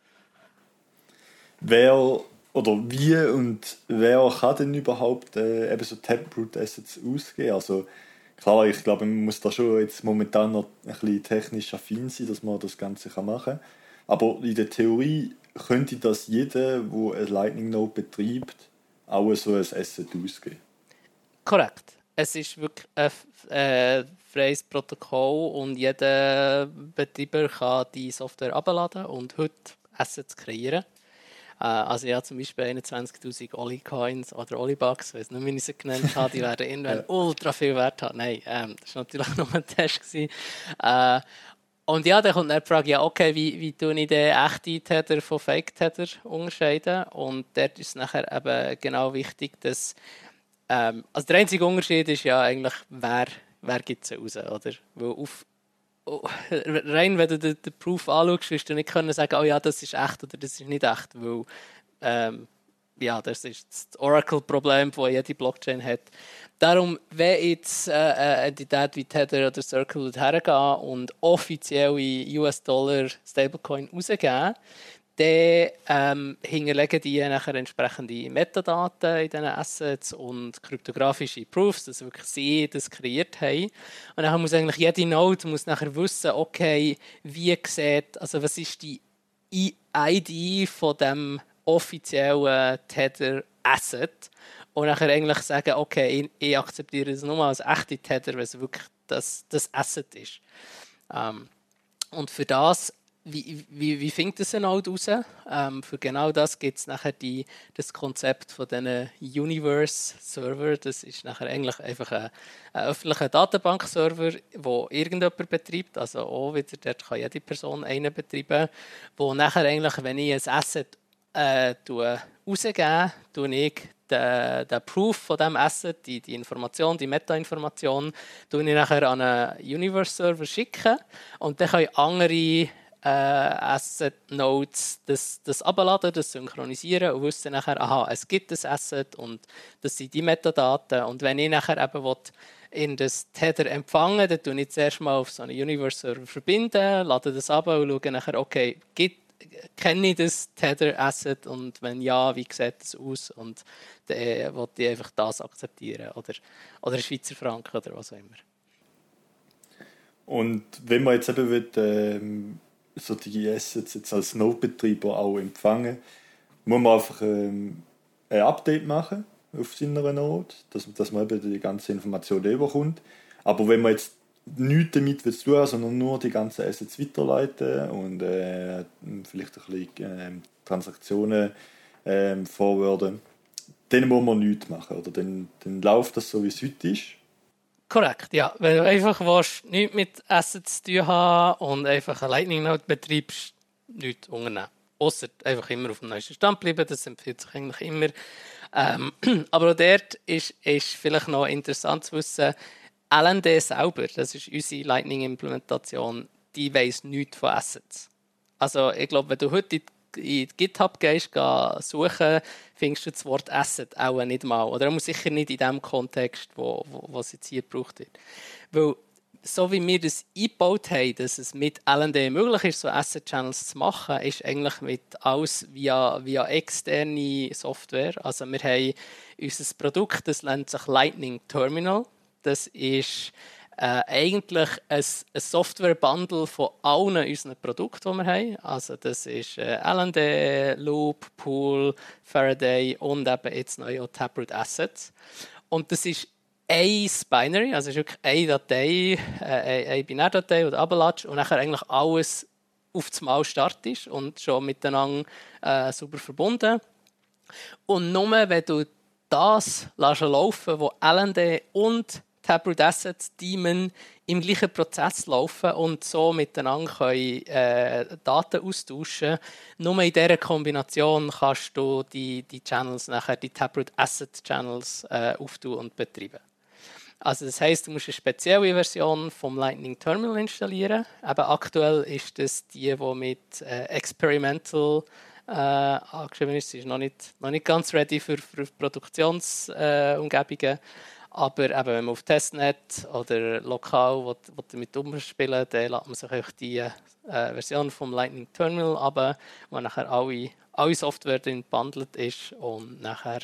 Wer oder wie und wer kann denn überhaupt eben so Taproot Assets ausgeben? Also klar, ich glaube, man muss da schon jetzt momentan noch ein bisschen technisch affin sein, dass man das Ganze machen kann. Aber in der Theorie könnte das jeder, der eine Lightning Node betreibt, auch so ein Asset ausgeben. Korrekt. Es ist wirklich ein freies Protokoll und jeder Betreiber kann die Software abladen und heute Assets kreieren. Also ich habe zum Beispiel 21'000 Oli-Coins oder Oli-Bucks, ich weiß nicht, wie ich sie genannt habe, die werden irgendwann ultra viel Wert haben. Nein, das war natürlich nur ein Test. Und ja, dann kommt dann die Frage, ja, okay, wie tue ich den echten Tether von Fake-Tether unterscheiden? Und dort ist es nachher eben genau wichtig, dass also der einzige Unterschied ist ja eigentlich, wer gibt es raus, oder? Weil rein, wenn du den Proof anschaust, wirst du nicht können sagen, oh ja, das ist echt oder das ist nicht echt, weil ja, das ist das Oracle-Problem, das jede Blockchain hat. Darum, wenn jetzt eine Entität wie Tether oder Circle hergehen und offizielle US-Dollar Stablecoin rausgeben, dann hinterlegen die nachher entsprechende Metadaten in diesen Assets und kryptografische Proofs, dass wirklich sie das kreiert haben. Und dann muss eigentlich jede Node nachher wissen, okay, was ist die ID von dem offiziellen Tether Asset und nachher eigentlich sagen, okay, ich akzeptiere das nur als echte Tether, weil es wirklich das Asset ist. Und für das, wie findet das eine Node raus? Für genau das gibt es nachher das Konzept von diesen Universe-Server. Das ist nachher eigentlich einfach ein öffentlicher Datenbank-Server, den irgendjemand betreibt. Also auch wieder, dort kann jede Person einen betreiben, wo nachher eigentlich, wenn ich ein Asset rausgebe, tue ich den Proof von diesem Asset, die Information, die Meta-Information, tue ich nachher an einen Universe-Server schicken und dann können andere Asset-Nodes das abladen, das synchronisieren und wissen nachher, aha, es gibt ein Asset und das sind die Metadaten. Und wenn ich nachher eben in das Tether empfangen, dann tue ich zuerst mal auf so einen Universe-Server verbinden, lade das ab und schaue nachher, okay, kenne ich das Tether-Asset und wenn ja, wie sieht das aus? Und dann will ich einfach das akzeptieren oder einen Schweizer Franken oder was auch immer. Und wenn man jetzt eben will, so die Assets jetzt als Node-Betreiber auch empfangen, muss man einfach ein Update machen auf seiner Node, dass man eben die ganze Information überkommt. Aber wenn man jetzt nichts damit zu tun, sondern nur die ganzen Assets weiterleiten und vielleicht ein bisschen Transaktionen forwarden, dann muss man nichts machen, oder? Dann läuft das so, wie es heute ist. Korrekt, ja. Wenn du einfach nichts mit Assets zu tun haben und einfach eine Lightning Node betreibst, nichts unternehmen. Ausser einfach immer auf dem neuesten Stand bleiben, das empfiehlt sich eigentlich immer. Aber auch dort ist vielleicht noch interessant zu wissen, LND selber, das ist unsere Lightning-Implementation, die weiss nichts von Assets. Also ich glaube, wenn du heute in GitHub gehst, suchen, findest du das Wort Asset auch nicht mal. Oder sicher nicht in dem Kontext, was jetzt hier gebraucht wird. Weil so wie wir das eingebaut haben, dass es mit LND möglich ist, so Asset-Channels zu machen, ist eigentlich mit alles via externe Software. Also wir haben unser Produkt, das nennt sich Lightning Terminal. Das ist eigentlich ein Software-Bundle von allen unseren Produkten, die wir haben. Also das ist LND, Loop, Pool, Faraday und eben jetzt neu auch Taproot Assets. Und das ist ein Binary, also es ist wirklich eine Datei, eine Binärdatei oder Ablatsch und nachher eigentlich alles auf das Mal startet und schon miteinander super verbunden. Und nur wenn du das laufen lässt, wo LND und Taproot Assets Daemon im gleichen Prozess laufen und so miteinander können, Daten austauschen. Nur in dieser Kombination kannst du die Channels nachher, die Taproot Asset Channels auftun und betreiben. Also das heisst, du musst eine spezielle Version vom Lightning Terminal installieren. Aber aktuell ist das die mit Experimental angeschrieben ist. Sie ist noch nicht ganz ready für Produktionsumgebungen. Aber eben, wenn man auf Testnet oder lokal damit umspielen, dann lädt man sich auch die Version vom Lightning Terminal ab, wo nachher alle Software drin gebundelt ist und nachher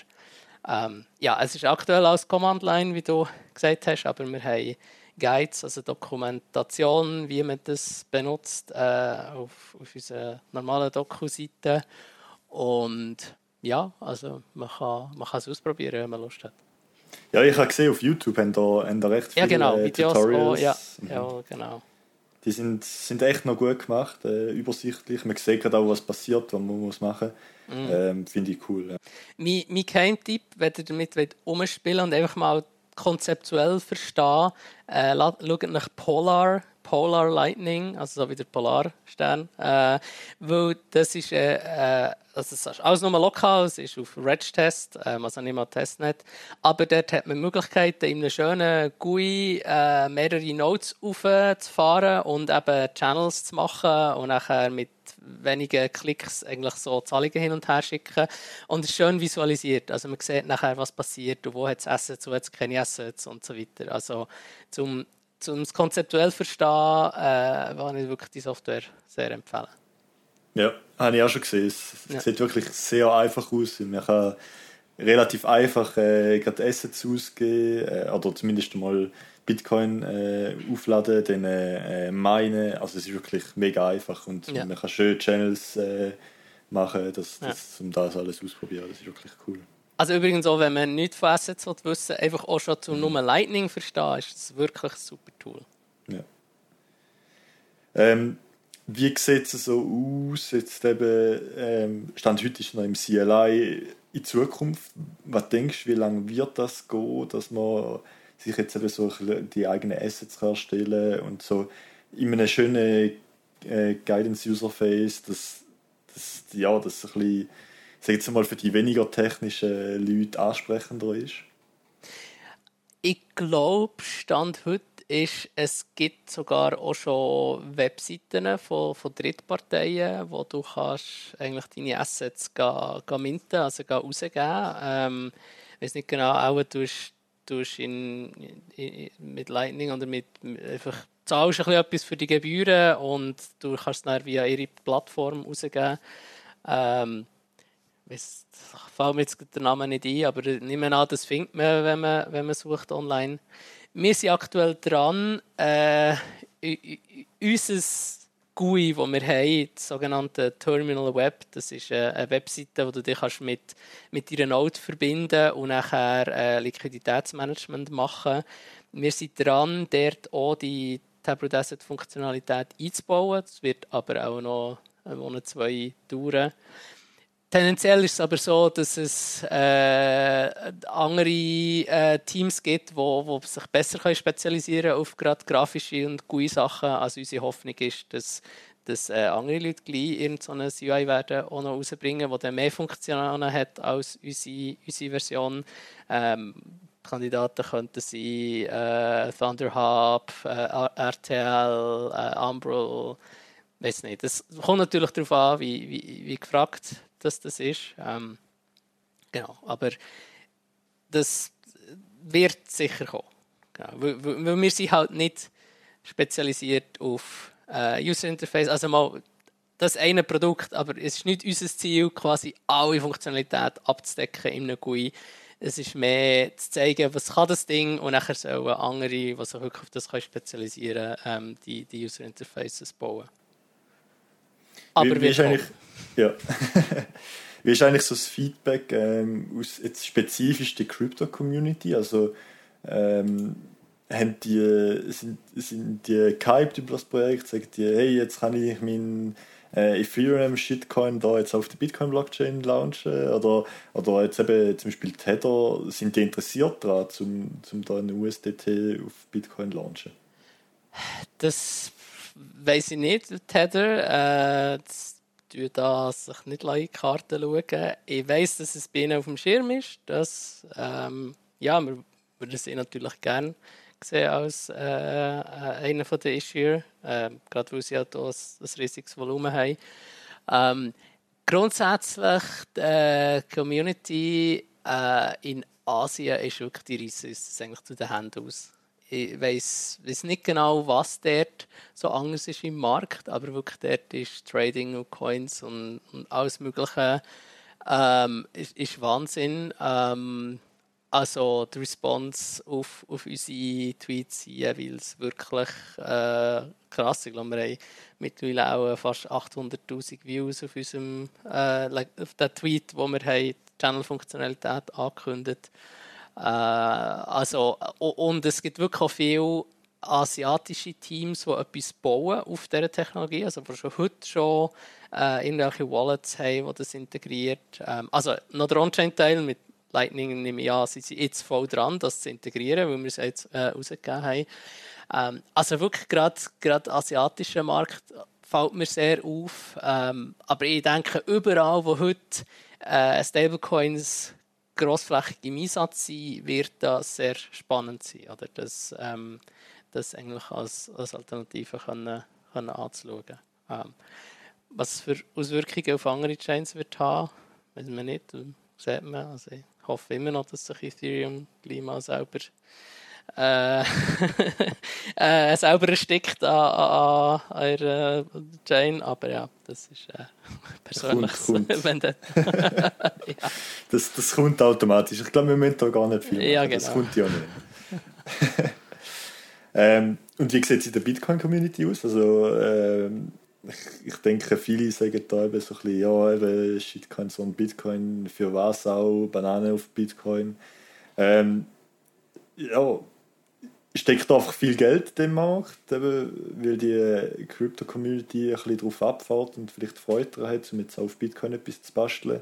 es ist aktuell als Command-Line, wie du gesagt hast, aber wir haben Guides, also Dokumentation, wie man das benutzt, auf unserer normalen Doku-Seite. Und ja, also man kann es ausprobieren, wenn man Lust hat. Ja, ich habe gesehen, auf YouTube haben da recht viele Videos Tutorials. Ja, genau. Die sind echt noch gut gemacht, übersichtlich. Man sieht gerade auch, was passiert, was man machen muss. Finde ich cool. Ja. Mein Keimtipp, wenn ihr damit umspielen und einfach mal konzeptuell verstehen, schaut nach Polar Lightning, also so wie der Polarstern. Weil das ist, also das ist alles nur lokal, es ist auf Regtest, also nicht mal Testnet. Aber dort hat man Möglichkeiten, in einem schönen GUI mehrere Nodes aufzufahren und eben Channels zu machen und nachher mit wenigen Klicks eigentlich so Zahlungen hin und her schicken. Und es ist schön visualisiert. Also man sieht nachher, was passiert und wo hat es Assets, wo hat es keine Assets und so weiter. Also zum es konzeptuell verstehen, kann ich wirklich die Software sehr empfehlen. Ja, habe ich auch schon gesehen. Es sieht wirklich sehr einfach aus. Man kann relativ einfach gerade Assets ausgeben oder zumindest mal Bitcoin aufladen, dann minen. Also es ist wirklich mega einfach und man kann schön Channels machen, um das alles auszuprobieren. Das ist wirklich cool. Also übrigens auch, wenn man nichts von Assets wissen will, einfach auch schon zum nur Lightning verstehen, ist das wirklich ein super Tool. Ja. Wie sieht es so aus? Jetzt eben, Stand heute ist noch im CLI in Zukunft. Was denkst du, wie lange wird das gehen, dass man sich jetzt eben so die eigenen Assets erstellen und so in einem schönen Guidance-Userface, das ein bisschen, ich sage jetzt mal, für die weniger technischen Leute ansprechender ist? Ich glaube, Stand heute ist, es gibt sogar auch schon Webseiten von Drittparteien, wo du kannst eigentlich deine Assets minten, also rausgeben. Ich weiß nicht genau, auch du mit Lightning oder mit einfach zahlst ein bisschen etwas für die Gebühren und du kannst es dann via ihre Plattform rausgeben. Es fällt mir jetzt der Name nicht ein, aber ich nehme an, das findet man, wenn man sucht online. Wir sind aktuell dran, unser GUI, das wir haben, das sogenannte Terminal Web, das ist eine Webseite, wo du dich mit deiner Node verbinden und nachher Liquiditätsmanagement machen. Wir sind dran, dort auch die Taproot Asset Funktionalität einzubauen. Das wird aber auch noch einen Monat, 2 dauern. Tendenziell ist es aber so, dass es andere Teams gibt, die sich besser spezialisieren können auf gerade grafische und GUI-Sachen. Also unsere Hoffnung ist, dass andere Leute gleich irgendeine UI werden auch noch rausbringen, die dann mehr Funktionen hat als unsere Version. Kandidaten könnten sein Thunderhub, RTL, Umbrel, weiß nicht. Das kommt natürlich darauf an, wie gefragt das ist. Genau, aber das wird sicher kommen. Genau, weil wir sind halt nicht spezialisiert auf User Interface. Also mal das eine Produkt, aber es ist nicht unser Ziel, quasi alle Funktionalitäten abzudecken in einem GUI. Es ist mehr zu zeigen, was kann das Ding, und nachher sollen andere, die sich wirklich auf das spezialisieren können, die User Interfaces bauen. Aber wie ist eigentlich, ja. Wie ist eigentlich so das Feedback aus jetzt spezifisch der Crypto-Community? Also sind die gehypt über das Projekt? Sagen die, hey, jetzt kann ich meinen Ethereum-Shitcoin da jetzt auf der Bitcoin-Blockchain launchen? Oder jetzt eben zum Beispiel Tether, sind die interessiert daran, zum da einen USDT auf Bitcoin launchen? Das weiss ich nicht, Tether. Ich da sich nicht in die Karten schauen. Ich weiss, dass es bei ihnen auf dem Schirm ist. Dass, ja, wir würden sie natürlich gerne sehen als einer der Issuer. Gerade weil sie halt auch ein riesiges Volumen haben. Grundsätzlich die Community in Asien ist wirklich die Reise ist eigentlich zu den Händen aus. Ich weiss nicht genau, was dort so anders ist im Markt, aber wirklich dort ist Trading und Coins und alles Mögliche ist Wahnsinn. Also die Response auf unsere Tweets jeweils wirklich krass. Ich glaube, wir haben mittlerweile auch fast 800'000 Views auf unserem auf den Tweet, wo wir die Channel-Funktionalität angekündigt haben. Und es gibt wirklich auch viele asiatische Teams, die etwas bauen auf dieser Technologie, also die schon heute irgendwelche Wallets haben, die das integriert. Also noch der On-Chain-Teil mit Lightning nehme ich an, sind sie jetzt voll dran, das zu integrieren, weil wir es jetzt rausgegeben haben. Also wirklich gerade asiatischer Markt fällt mir sehr auf. Aber ich denke, überall, wo heute Stablecoins grossflächig im Einsatz sein, wird das sehr spannend sein, oder das eigentlich als Alternative können anzuschauen. Was für Auswirkungen auf andere Chains wird haben, weiß man nicht, sieht man. Also ich hoffe immer noch, dass sich Ethereum gleich mal selber selber erstickt an ihrer Chain, aber ja, das ist persönlich ja. Das kommt automatisch. Ich glaube, wir müssen da gar nicht viel machen. Ja, genau. Das kommt ja nicht. Und wie sieht es in der Bitcoin-Community aus? Also ich denke, viele sagen da eben so ein bisschen, ja, eben Shitcoin, so ein Bitcoin, für was auch, Banane auf Bitcoin. Ja, steckt einfach viel Geld in dem Markt, eben, weil die Crypto-Community ein bisschen darauf abfährt und vielleicht Freude daran hat, um jetzt auf Bitcoin etwas zu basteln.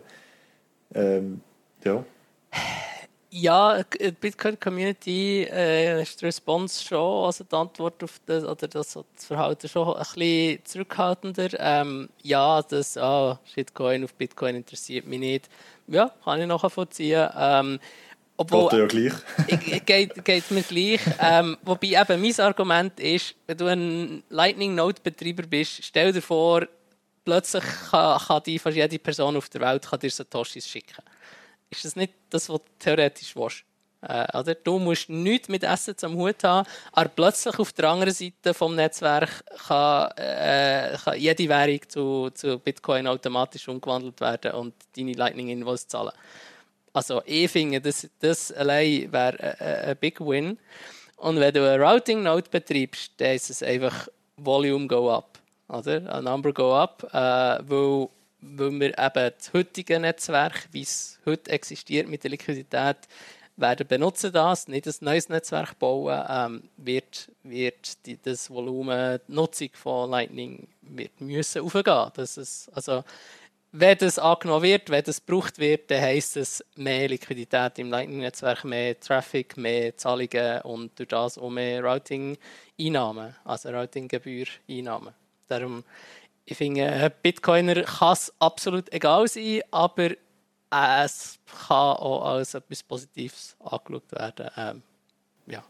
Ja. Ja, die Bitcoin-Community ist die Response schon, also die Antwort auf das, oder das Verhalten schon ein bisschen zurückhaltender. Ja, das Shitcoin auf Bitcoin interessiert mich nicht. Ja, kann ich nachvollziehen. Obwohl, geht ja gleich. geht mir gleich. Wobei eben mein Argument ist, wenn du ein Lightning-Node-Betreiber bist, stell dir vor, plötzlich kann dir fast jede Person auf der Welt dir Satoshis schicken. Ist das nicht das, was du theoretisch willst? Oder? Du musst nichts mit Essen zum Hut haben, aber plötzlich auf der anderen Seite des Netzwerks kann jede Währung zu Bitcoin automatisch umgewandelt werden und deine Lightning-Invoice zahlen. Also ich finde, das allein wäre ein Big Win. Und wenn du einen Routing-Node betreibst, dann ist es einfach Volume go up. Oder? A number go up, weil wir eben das heutige Netzwerk, wie es heute existiert mit der Liquidität, werden benutzen das, nicht ein neues Netzwerk bauen, wird das Volumen, die Nutzung von Lightning wird müssen aufgehen. Das ist, also, wenn das angenommen wird, wenn das gebraucht wird, dann heisst es mehr Liquidität im Lightning-Netzwerk, mehr Traffic, mehr Zahlungen und durch das auch mehr Routing-Einnahmen, also Routing-Gebühr-Einnahmen. Darum, ich finde, Bitcoiner kann es absolut egal sein, aber es kann auch als etwas Positives angeschaut werden. Ja.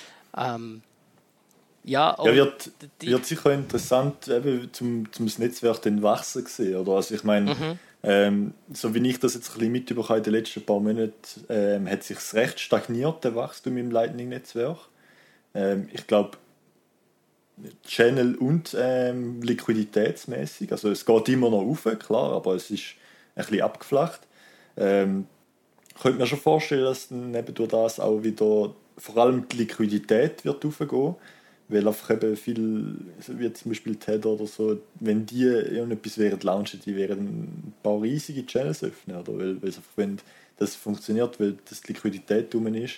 Ja, Ja, wird sicher interessant, eben, das Netzwerk dann wachsen sehen, oder? Also ich meine, so wie ich das jetzt ein bisschen mitbekommen in den letzten paar Monaten, hat sich recht stagniert, der Wachstum im Lightning-Netzwerk. Ich glaube, Channel- und liquiditätsmäßig, also es geht immer noch rauf, klar, aber es ist ein bisschen abgeflacht. Ich könnte mir schon vorstellen, dass dann eben durch das auch wieder vor allem die Liquidität wird raufgehen, weil einfach eben viel, wie zum Beispiel Tether oder so, wenn die irgendetwas launchen, die wären ein paar riesige Channels öffnen, oder? Weil es einfach, wenn das funktioniert, weil das die Liquidität rum ist.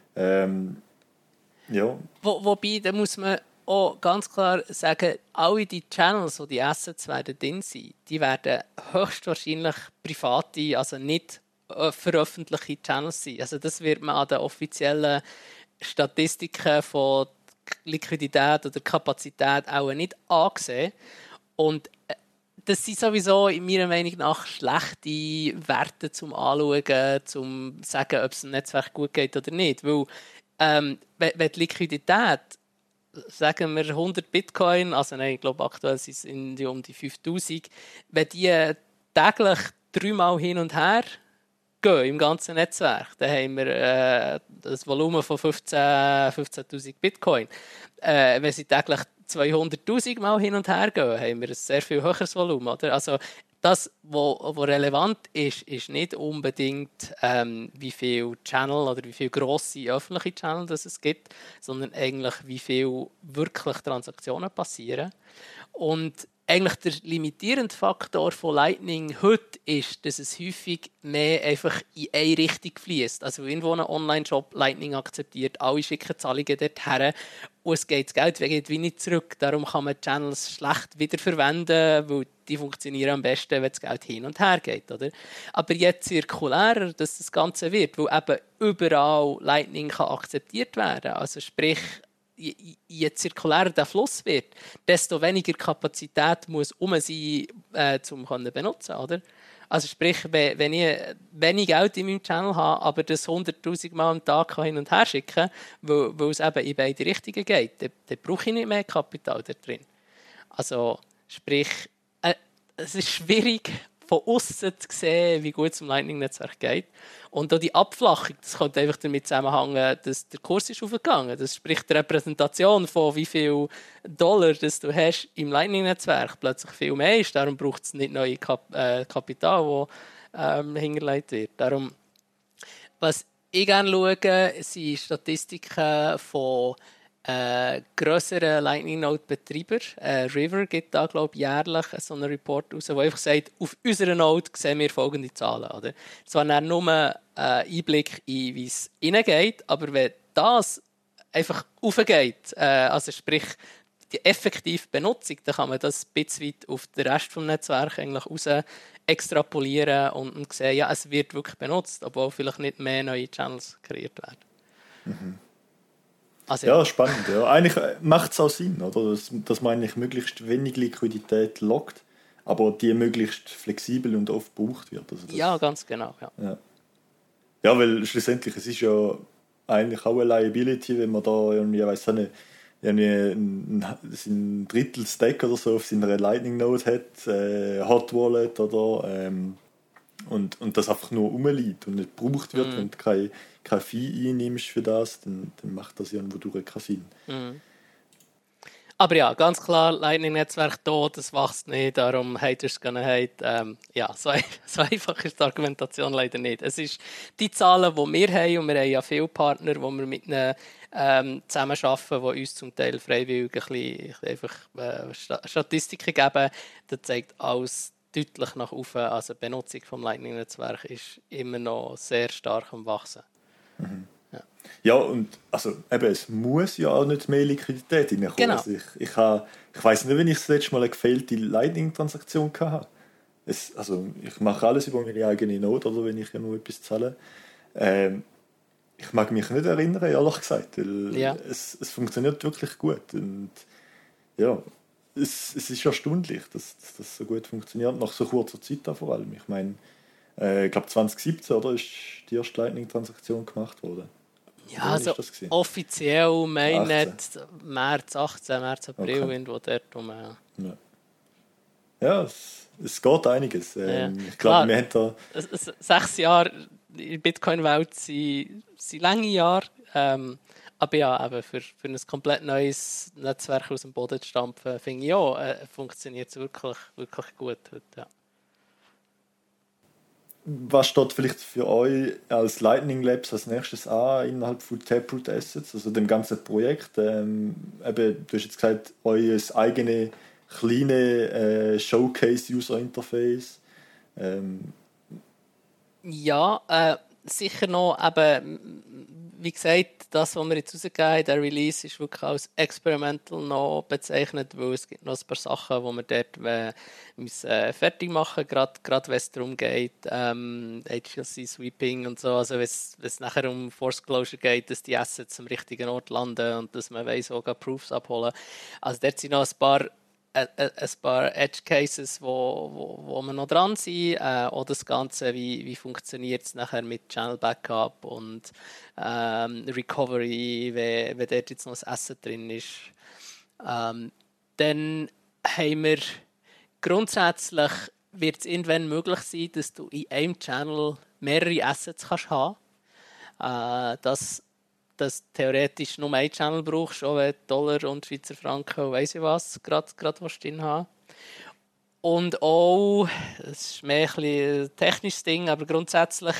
Ja. Wobei, da muss man auch ganz klar sagen, alle die Channels, wo die Assets werden drin sein, die werden höchstwahrscheinlich private, also nicht veröffentlichte Channels sein. Also das wird man an den offiziellen Statistiken von Liquidität oder Kapazität auch nicht angesehen. Und das sind sowieso in meiner Meinung nach schlechte Werte zum Anschauen, zum zu sagen, ob es dem Netzwerk gut geht oder nicht. Weil wenn die Liquidität, sagen wir 100 Bitcoin, also nein, ich glaube aktuell sind die um die 5000, wenn die täglich 3-mal hin und her gehen im ganzen Netzwerk, dann haben wir das Volumen von 15.000 Bitcoin. Wenn sie täglich 200.000 Mal hin und her gehen, haben wir ein sehr viel höheres Volumen. Oder? Also das, was relevant ist, ist nicht unbedingt, wie viele Channel oder wie viele grosse öffentliche Channel das es gibt, sondern eigentlich, wie viele wirklich Transaktionen passieren. Und eigentlich der limitierende Faktor von Lightning heute ist, dass es häufig mehr einfach in eine Richtung fließt. Also irgendwo ein Online-Shop Lightning akzeptiert, alle schicken Zahlungen dorthin und es geht, das Geld geht wie nicht zurück. Darum kann man Channels schlecht wiederverwenden, weil die funktionieren am besten, wenn das Geld hin und her geht. Oder? Aber je zirkulärer das Ganze wird, weil eben überall Lightning kann akzeptiert werden, also sprich, je zirkulärer der Fluss wird, desto weniger Kapazität muss sein, um zu benutzen, oder? Also sprich, wenn ich wenig Geld in meinem Channel habe, aber das 100'000 Mal am Tag hin und her schicken kann, weil es eben in beide Richtungen geht, dann brauche ich nicht mehr Kapital da drin. Also sprich, es ist schwierig, von außen zu sehen, wie gut es im Lightning-Netzwerk geht. Und auch die Abflachung, das könnte einfach damit zusammenhängen, dass der Kurs ist aufgegangen. Das spricht die Repräsentation von wie viel Dollar das du hast im Lightning-Netzwerk plötzlich viel mehr ist. Darum braucht es nicht neue Kapital, das hingelegt wird. Darum, was ich gerne schaue, sind Statistiken von grösseren Lightning-Node-Betreiber. River gibt da, glaube ich, jährlich so einen Report raus, der einfach sagt, auf unserer Node sehen wir folgende Zahlen. Oder? Zwar nicht nur Einblick in, wie es reingeht, aber wenn das einfach aufgeht, also sprich die effektive Benutzung, dann kann man das ein bisschen weit auf den Rest des Netzwerks eigentlich raus extrapolieren und sehen, ja, es wird wirklich benutzt, obwohl vielleicht nicht mehr neue Channels kreiert werden. Mhm. Also, ja, spannend. Ja. Eigentlich macht es auch Sinn, oder? Dass man eigentlich möglichst wenig Liquidität lockt, aber die möglichst flexibel und oft gebraucht wird. Also ja, ganz genau. Ja, weil schlussendlich es ist ja eigentlich auch eine Liability, wenn man da irgendwie, weiss nicht, ein Drittel Stack oder so auf seiner Lightning Node hat, Hot Wallet oder und das einfach nur rumliegt und nicht gebraucht wird, wenn du kein Fee einnimmst für das, dann macht das irgendwo durch keinen Sinn. Aber ja, ganz klar, Lightning-Netzwerk da, das wächst nicht, darum Haters gonna hate. Ja, so einfach ist die Argumentation leider nicht. Es ist die Zahlen, die wir haben, und wir haben ja viele Partner, die wir mit ihnen zusammenarbeiten, die uns zum Teil freiwillig Statistiken geben, das zeigt alles deutlich nach oben. Also die Benutzung des Lightning-Netzwerks ist immer noch sehr stark am Wachsen. Ja, und also, eben, es muss ja auch nicht mehr Liquidität reinkommen. Genau. Also ich weiss nicht, wenn ich das letzte Mal eine gefailte Lightning-Transaktion hatte. ich mache alles über meine eigene Note, oder wenn ich ja nur etwas zahle. Ich mag mich nicht erinnern, ehrlich gesagt, weil Ja. es funktioniert wirklich gut. Und ja, es ist erstaunlich, dass das so gut funktioniert, nach so kurzer Zeit da vor allem. Ich meine, ich glaube 2017, oder, ist die erste Lightning-Transaktion gemacht worden. Ja, Oder wann also ist das gewesen? offiziell Mainnet 18. März 18, März, April, Okay. irgendwo dort rum. Ja, ja es geht einiges. Ja. Ich glaube, Klar, wir haben da... 6 Jahre in der Bitcoin-Welt sind lange Jahre. Aber ja, eben für ein komplett neues Netzwerk aus dem Boden zu stampfen, finde ich ja, funktioniert es wirklich, wirklich gut heute. Ja. Was steht vielleicht für euch als Lightning Labs als nächstes an innerhalb von Taproot Assets, also dem ganzen Projekt? Eben, du hast jetzt gesagt, euer eigene kleine Showcase-User-Interface. Ja, sicher noch, eben, wie gesagt, das, was wir jetzt rausgegeben haben, der Release ist wirklich als experimental noch bezeichnet, weil es gibt noch ein paar Sachen, die wir dort müssen, fertig machen müssen, gerade wenn es darum geht, HLC-Sweeping und so, also wenn es nachher um Force Closure geht, dass die Assets am richtigen Ort landen und dass man weiss, wo Proofs abholen. Also dort sind noch ein paar Edge Cases, wo wir noch dran sind. Auch das Ganze, wie funktioniert es nachher mit Channel Backup und Recovery, wenn dort jetzt noch ein Asset drin ist. Dann haben wir grundsätzlich, wird es irgendwann möglich sein, dass du in einem Channel mehrere Assets kannst haben. Dass theoretisch nur einen Channel brauchst, auch wenn Dollar und Schweizer Franken und weiss ich was gerade drin haben. Und auch, das ist mehr ein technisches Ding, aber grundsätzlich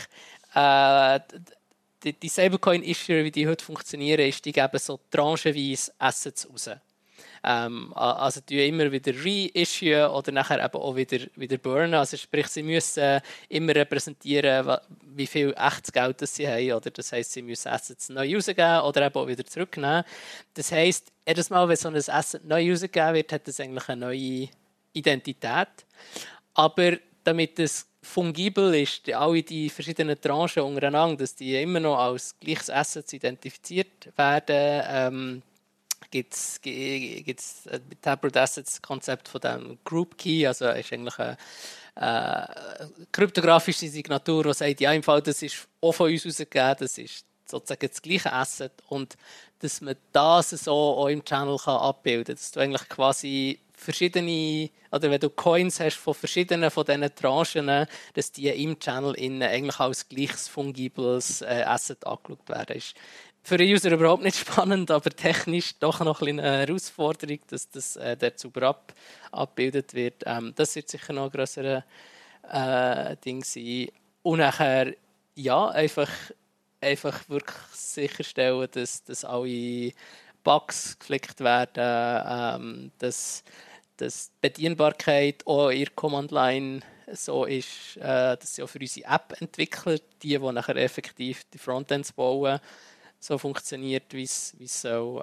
die Stablecoin-Issuer, wie die heute funktionieren, ist, die geben so tranchenweise Assets raus. Also die immer wieder reissuen oder nachher eben auch wieder burnen. Also sprich, sie müssen immer repräsentieren, wie viel echtes Geld das sie haben. Oder das heisst, sie müssen Assets neu rausgeben oder eben auch wieder zurücknehmen. Das heisst, jedes Mal, wenn so ein Asset neu rausgegeben wird, hat das eigentlich eine neue Identität. Aber damit es fungibel ist, alle die verschiedenen Tranchen untereinander, dass die immer noch als gleiches Assets identifiziert werden, gibt es mit Taproot Assets das Konzept von dem Group Key, also ist eigentlich eine kryptografische Signatur, die sagt, ja, im Fall, das ist auch von uns ausgegeben, das ist sozusagen das gleiche Asset und dass man das so auch im Channel kann abbilden kann, dass du eigentlich quasi verschiedene, oder wenn du Coins hast von verschiedenen von diesen Tranchen, dass die im Channel innen eigentlich als gleiches fungibles Asset angeschaut werden. Ist für den User überhaupt nicht spannend, aber technisch doch noch eine Herausforderung, dass das dort sauber abgebildet wird. Das wird sicher noch ein grösseres Ding sein. Und nachher, ja, einfach wirklich sicherstellen, dass alle Bugs geflickt werden, dass die Bedienbarkeit auch in der Command-Line so ist, dass sie auch für unsere App entwickelt, die nachher effektiv die Frontends bauen, so funktioniert, wie es soll.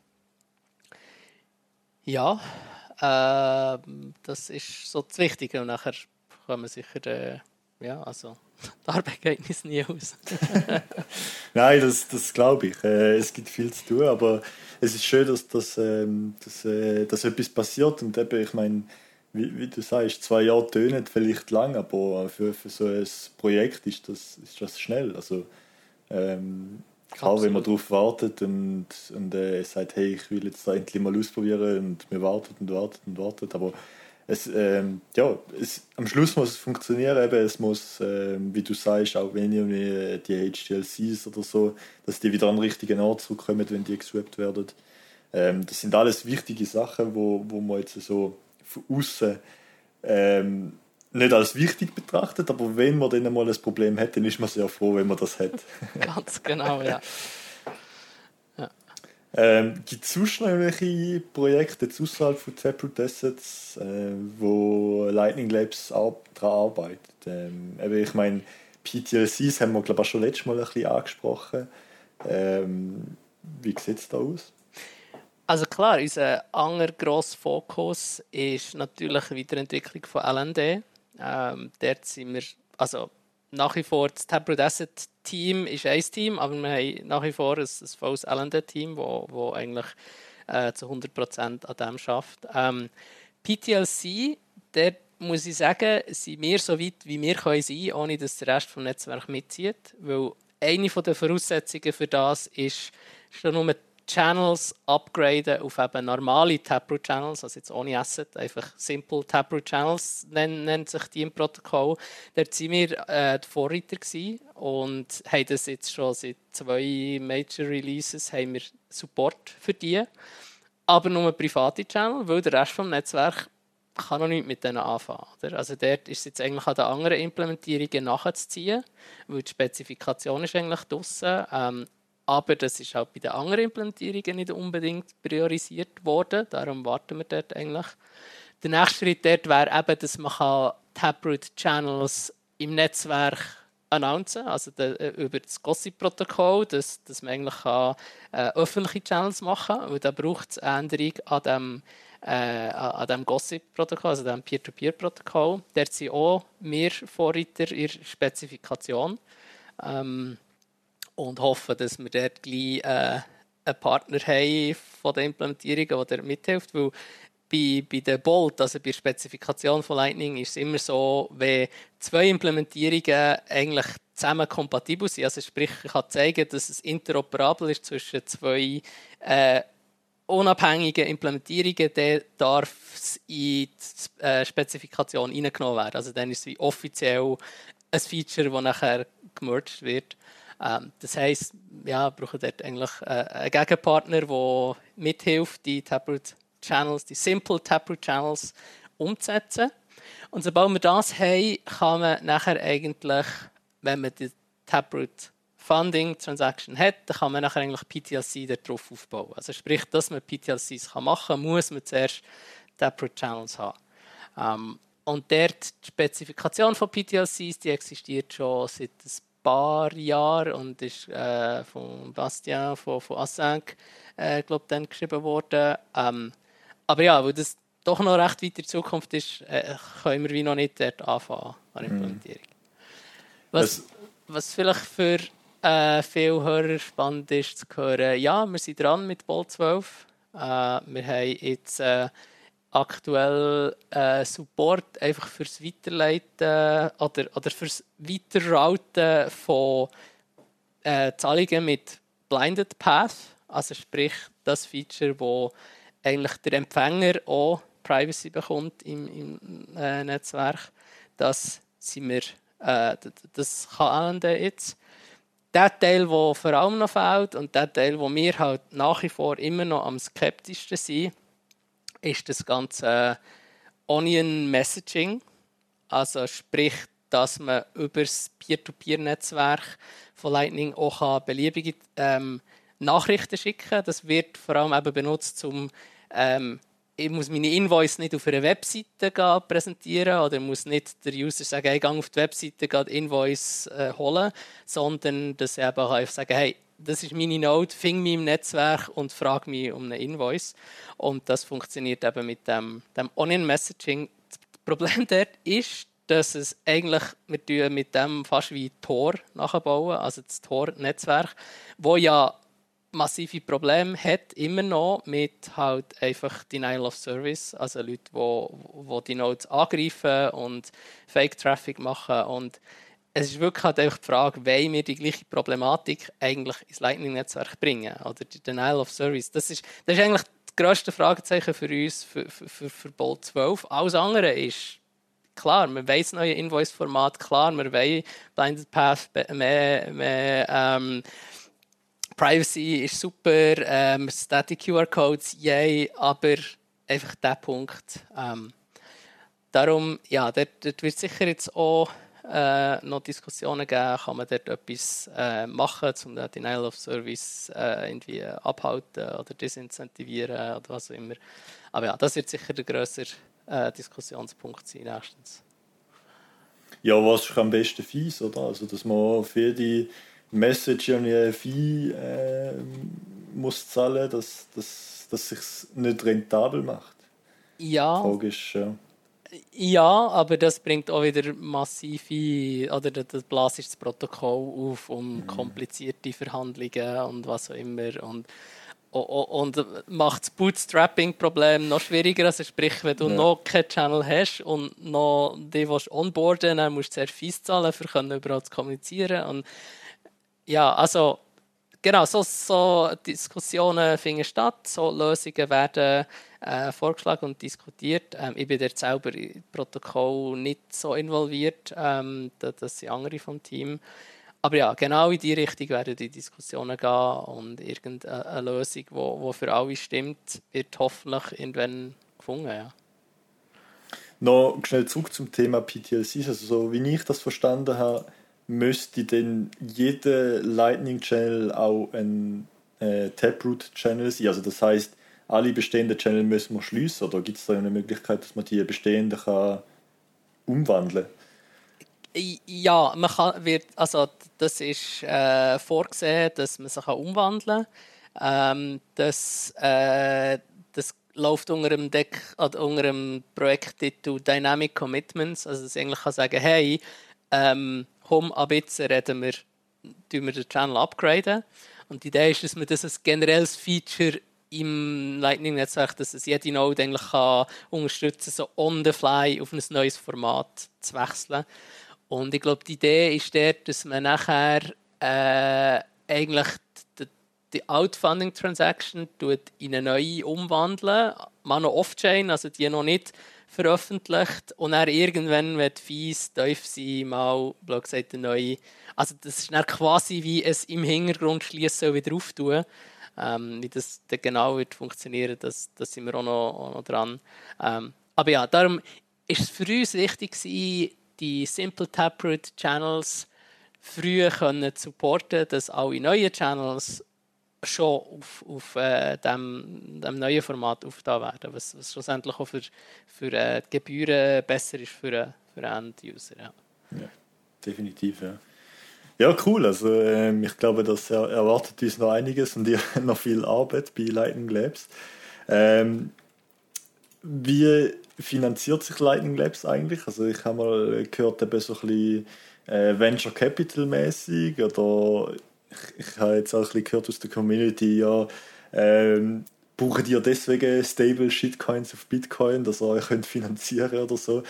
Ja, das ist so das Wichtige. Und nachher kann man sicher, ja, also die Arbeit geht uns nie aus. Nein, das glaube ich. Es gibt viel zu tun, aber es ist schön, dass etwas passiert. Und eben, ich meine, wie du sagst, 2 Jahre tönen vielleicht lang, aber für so ein Projekt ist das schnell. Also, klar, wenn man darauf wartet und sagt, hey, ich will jetzt da endlich mal ausprobieren und wir warten, aber am Schluss muss es funktionieren, eben, es muss, wie du sagst, auch wenn die HTLCs oder so, dass die wieder an den richtigen Ort zurückkommen, wenn die geswappt werden. Das sind alles wichtige Sachen, wo man jetzt so von außen nicht als wichtig betrachtet, aber wenn man dann mal ein Problem hat, dann ist man sehr froh, wenn man das hat. Ganz genau, ja. Gibt es sonst noch irgendwelche Projekte außerhalb von Taproot Assets, wo Lightning Labs daran arbeitet? Ich meine, PTLCs haben wir, glaube ich, schon letztes Mal ein bisschen angesprochen. Wie sieht es da aus? Also klar, unser anderer grosser Fokus ist natürlich die Weiterentwicklung von LND. Dort sind wir, also nach wie vor das Taproot Asset Team ist ein Team, aber wir haben nach wie vor ein volles L&D-Team, wo eigentlich zu 100% an dem schafft. PTLC, dort muss ich sagen, sind wir so weit, wie wir sein können, ohne dass der Rest des Netzwerks mitzieht. Weil eine der Voraussetzungen für das ist schon nur Channels upgraden auf eben normale Taproot Channels, also jetzt ohne Asset, einfach Simple Taproot Channels nennt sich die im Protokoll. Dort waren wir die Vorreiter und haben das jetzt schon seit 2 Major Releases haben wir Support für die. Aber nur private Channel, weil der Rest des Netzwerks kann noch nichts mit denen anfangen. Oder? Also dort ist es jetzt eigentlich an den anderen Implementierungen nachzuziehen, weil die Spezifikation ist eigentlich draussen. Aber das ist halt bei den anderen Implementierungen nicht unbedingt priorisiert worden. Darum warten wir dort eigentlich. Der nächste Schritt dort wäre eben, dass man Taproot-Channels im Netzwerk announcen kann, also über das Gossip-Protokoll, dass man eigentlich öffentliche Channels machen kann. Weil da braucht es eine Änderung an dem Gossip-Protokoll, also dem Peer-to-Peer-Protokoll. Dort sind auch wir Vorreiter in der Spezifikation. Und hoffen, dass wir dort gleich einen Partner haben von der Implementierung, der mithilft. Weil bei der Bolt, also bei der Spezifikation von Lightning, ist es immer so, wenn 2 Implementierungen eigentlich zusammen kompatibel sind. Also sprich, ich kann zeigen, dass es interoperabel ist zwischen 2 unabhängigen Implementierungen, dann darf es in die Spezifikation reingenommen werden. Also dann ist es wie offiziell ein Feature, das nachher gemerged wird. Das heisst, ja, wir brauchen dort eigentlich einen Gegenpartner, der mithilft, die Taproot Channels, die Simple Taproot Channels umzusetzen. Und sobald wir das haben, kann man nachher eigentlich, wenn man die Taproot Funding Transaction hat, dann kann man nachher eigentlich PTLC darauf aufbauen. Also sprich, dass man PTLCs machen kann, muss man zuerst Taproot Channels haben. Und dort die Spezifikation von PTLCs, die existiert schon seit ein paar Jahren und ist von Bastien von Async dann geschrieben worden. Aber ja, weil das doch noch recht weit in der Zukunft ist, können wir wie noch nicht dort anfangen an Implementierung. Was vielleicht für viele Hörer spannend ist zu hören, ja, wir sind dran mit Bolt 12. Wir haben jetzt aktuell Support einfach fürs Weiterleiten oder fürs Weiterrouten von Zahlungen mit Blinded Path, also sprich das Feature, wo eigentlich der Empfänger auch Privacy bekommt im Netzwerk. Das sind wir, das kann jetzt. Der Teil, der vor allem noch fehlt und der Teil, wo wir halt nach wie vor immer noch am skeptischsten sind, ist das ganze Onion Messaging. Also sprich, dass man über das Peer-to-Peer-Netzwerk von Lightning auch beliebige Nachrichten schicken kann. Das wird vor allem eben benutzt, um ich muss meine Invoice nicht auf einer Webseite präsentieren oder muss nicht der User sagen, hey, geh auf die Webseite, geh die Invoice holen, sondern dass er eben einfach sagen, hey, das ist meine Node, fing mich im Netzwerk und frag mich um eine Invoice. Und das funktioniert eben mit dem Onion Messaging. Das Problem dort ist, dass es eigentlich, wir mit dem fast wie Tor nachbauen, also das Tor-Netzwerk, wo ja massive Probleme hat, immer noch mit halt einfach Denial of Service, also Leute, die die Nodes angreifen und Fake-Traffic machen. Und es ist wirklich halt einfach die Frage, wollen wir die gleiche Problematik eigentlich ins Lightning-Netzwerk bringen? Oder die Denial of Service. Das ist eigentlich das grösste Fragezeichen für uns, für Bolt 12. Alles andere ist klar, wir wollen das neue Invoice-Format, klar, wir wollen Blinded Path, mehr Privacy ist super, Static QR-Codes, yay, aber einfach der Punkt. Darum, ja, dort wird es sicher jetzt auch noch Diskussionen geben, kann man dort etwas machen, um den Denial of Service irgendwie abhalten oder disincentivieren oder was auch immer. Aber ja, das wird sicher der grössere Diskussionspunkt sein nächstens. Ja, was ist am besten Fees, oder? Also, dass man für die Message eine Fee muss zahlen, dass es sich nicht rentabel macht. Ja. Die Frage ist, Ja, aber das bringt auch wieder massive, oder das bläst das Protokoll auf, um komplizierte Verhandlungen und was auch immer. Und macht das Bootstrapping-Problem noch schwieriger. Also sprich, wenn du Ja. noch keinen Channel hast und noch die willst onboarden, dann musst du zuerst Fees zahlen, um überall zu kommunizieren. Und ja, also genau, so Diskussionen finden statt, so Lösungen werden vorgeschlagen und diskutiert. Ich bin dort selber im Protokoll nicht so involviert, das sind andere vom Team. Aber ja, genau in die Richtung werden die Diskussionen gehen und irgendeine Lösung, die für alle stimmt, wird hoffentlich irgendwann gefunden. Ja. Noch schnell zurück zum Thema PTLCs. Also so wie ich das verstanden habe, müsste denn jeder Lightning Channel auch ein Taproot Channel sein. Also das heißt, alle bestehenden Channel müssen wir schließen, oder gibt es da eine Möglichkeit, dass man die bestehenden kann umwandeln kann? Ja, also das ist vorgesehen, dass man sich umwandeln kann. Das läuft unter dem unter dem Projekttitel Dynamic Commitments. Also dass ich eigentlich kann sagen, hey, komm, ab jetzt tun wir den Channel upgraden. Und die Idee ist, dass man das als generelles Feature im Lightning-Netzwerk, dass es jede Node eigentlich kann unterstützen, so on the fly auf ein neues Format zu wechseln. Und ich glaube, die Idee ist dort, dass man nachher eigentlich die Outfunding-Transaction in eine neue umwandeln, mal noch off-chain, also die noch nicht veröffentlicht. Und dann irgendwann, wenn die Fees tief sind, mal, blöd gesagt, eine neue. Also das ist dann quasi wie es im Hintergrund schließen und wieder auftun. Wie das dann genau wird funktionieren, das sind wir auch noch dran. Aber ja, darum ist es für uns wichtig gewesen, die Simple Taproot Channels früh können supporten, dass alle neuen Channels schon auf dem neuen Format aufgetan werden, was schlussendlich auch für die Gebühren besser ist für den End-User. Ja. Ja, definitiv, ja. Ja, cool. Also ich glaube, das erwartet uns noch einiges und ihr noch viel Arbeit bei Lightning Labs. Wie finanziert sich Lightning Labs eigentlich? Also ich habe mal gehört, eben so ein bisschen Venture Capital mäßig, oder ich habe jetzt auch ein bisschen gehört aus der Community, ja, brauchen ihr deswegen stable Shitcoins auf Bitcoin, dass ihr euch finanzieren könnt oder so?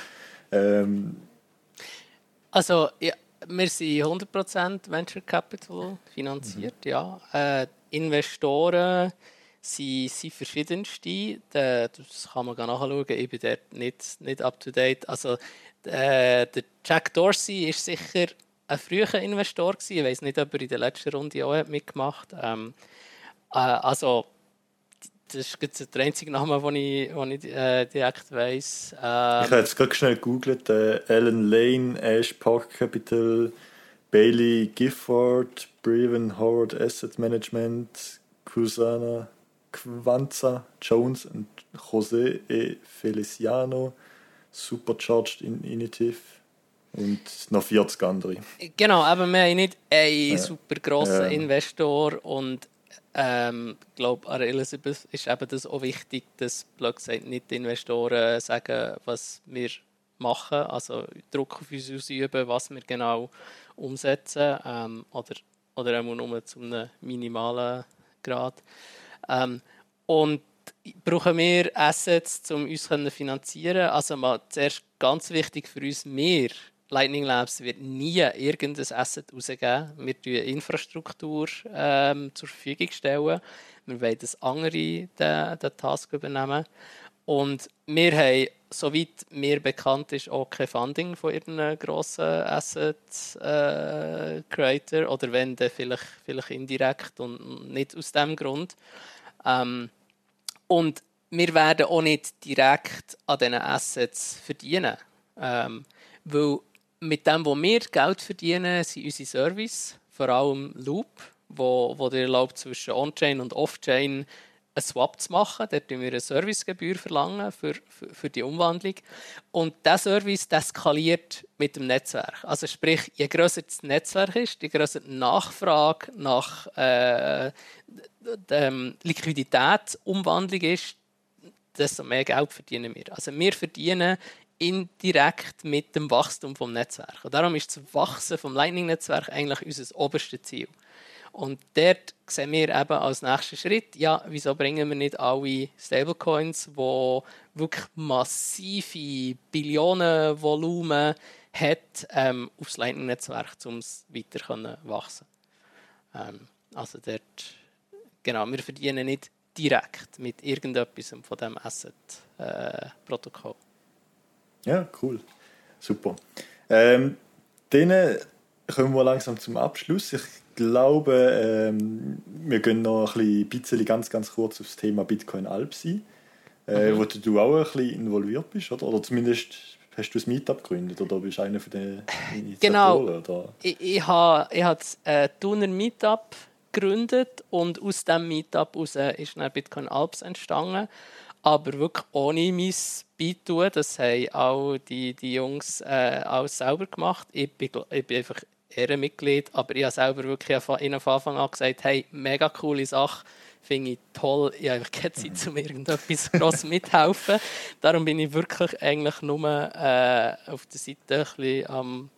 Also ja, wir sind 100% Venture Capital finanziert, ja. Investoren sind verschiedenste. Das kann man nachschauen. Ich bin dort nicht up to date. Also, der Jack Dorsey ist sicher ein früher Investor gewesen. Ich weiß nicht, ob er in der letzten Runde auch mitgemacht hat. Also, das ist der einzige Name, den ich direkt weiss. Ich habe jetzt gerade schnell gegoogelt. Alan Lane, Ash Park Capital, Bailey Gifford, Breven Howard Asset Management, Cusana Quanza Jones und José E. Feliciano, Supercharged Initiative und noch 40 andere. Genau, aber wir haben nicht einen super grossen Investor und ich glaube, an Elizabeth ist eben das auch wichtig, dass gesagt, nicht die Investoren sagen, was wir machen, also Druck auf uns ausüben, was wir genau umsetzen oder nur zu einem minimalen Grad. Und brauchen wir Assets, um uns zu finanzieren? Also mal zuerst ganz wichtig für uns, Lightning Labs wird nie irgendein Asset rausgeben. Wir stellen Infrastruktur zur Verfügung stellen. Wir wollen, dass andere den Task übernehmen. Und wir haben, soweit mir bekannt ist, auch kein Funding von irgendeinem grossen Asset Creator. Oder wenn, dann vielleicht indirekt und nicht aus diesem Grund. Und wir werden auch nicht direkt an diesen Assets verdienen. Weil mit dem, wo wir Geld verdienen, sind unsere Service, vor allem Loop, wo dir erlaubt, zwischen On-Chain und Off-Chain einen Swap zu machen. Dort verlangen wir eine Servicegebühr verlangen für die Umwandlung. Und dieser Service skaliert mit dem Netzwerk. Also sprich, je grösser das Netzwerk ist, je grösser die Nachfrage nach Liquidität, Umwandlung ist, desto mehr Geld verdienen wir. Also wir verdienen indirekt mit dem Wachstum des Netzwerks. Und darum ist das Wachsen vom Lightning-Netzwerk eigentlich unser oberstes Ziel. Und dort sehen wir eben als nächsten Schritt, ja, wieso bringen wir nicht alle Stablecoins, die wirklich massive Billionenvolumen hat, aufs Lightning-Netzwerk, um es weiter wachsen zu können. Also dort, genau, wir verdienen nicht direkt mit irgendetwas von diesem Asset-Protokoll. Ja, cool. Super. Dann kommen wir langsam zum Abschluss. Ich glaube, wir gehen noch ein bisschen ganz kurz auf das Thema Bitcoin Alps ein, wo du auch ein bisschen involviert bist, oder? Oder zumindest hast du das Meetup gegründet, oder bist du einer von den Initiatoren? Genau. Oder? Ich habe das Thuner Meetup gegründet und aus diesem Meetup heraus ist dann Bitcoin Alps entstanden. Aber wirklich ohne mein Beitun. Das haben auch die Jungs alles selber gemacht. Ich bin einfach Ehrenmitglied, aber ich habe selber wirklich von Anfang an gesagt, hey, mega coole Sache, finde ich toll. Ich habe einfach keine Zeit, um irgendetwas gross mithelfen. Darum bin ich wirklich eigentlich nur auf der Seite ein bisschen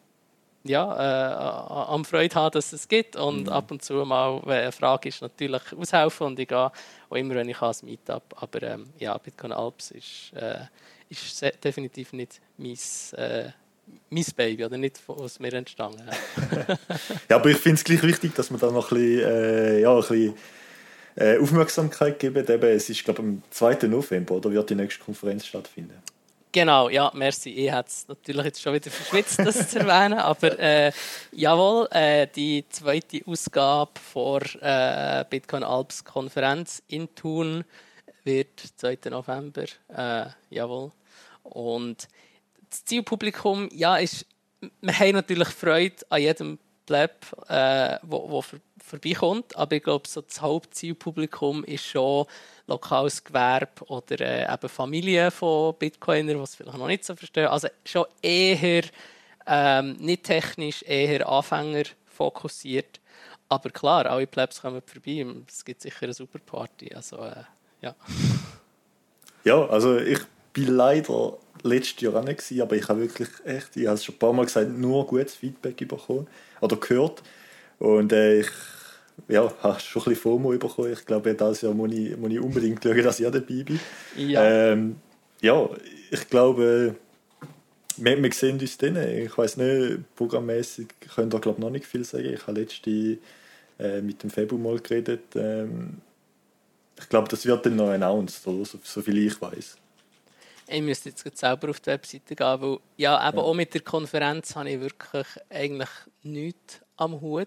am Freude haben, dass es gibt und ab und zu mal, wenn eine Frage ist, natürlich aushelfen und ich gehe auch immer, wenn ich kann, als Meetup. Aber Bitcoin Alps ist definitiv nicht mein Baby oder nicht aus mir entstanden. Ja, aber ich finde es gleich wichtig, dass man da noch ein bisschen Aufmerksamkeit geben. Eben, es ist, glaube ich, am 2. November, oder wird die nächste Konferenz stattfinden? Genau, ja, merci. Ich hätte es natürlich jetzt schon wieder verschwitzt, das zu erwähnen, aber jawohl, die zweite Ausgabe vor Bitcoin Alps Konferenz in Thun wird 2. November, jawohl. Und das Zielpublikum, wir haben natürlich Freude an jedem Pleb, wo vorbeikommt, aber ich glaube, so das Hauptzielpublikum ist schon lokales Gewerbe oder eben Familien von Bitcoinern, die es vielleicht noch nicht so verstehen. Also schon eher nicht technisch, eher Anfänger fokussiert. Aber klar, alle Plebs kommen vorbei. Es gibt sicher eine super Party. Also, ja. Ja, also ich bin leider letztes Jahr auch nicht gewesen, aber ich habe wirklich ich habe es schon ein paar Mal gesagt, nur gutes Feedback bekommen oder gehört. Und ich habe schon ein bisschen FOMO bekommen. Ich glaube, dieses Jahr muss ich unbedingt schauen, dass ich auch dabei bin. Ja. Ich glaube, wir sehen uns dann. Ich weiss nicht, programmmäßig können da glaube noch nicht viel sagen. Ich habe letzte mit dem Febu mal geredet. Ich glaube, das wird dann noch announced, oder? So viel ich weiß. Ich müsste jetzt selber auf die Webseite gehen, weil auch mit der Konferenz habe ich wirklich eigentlich nichts am Hut.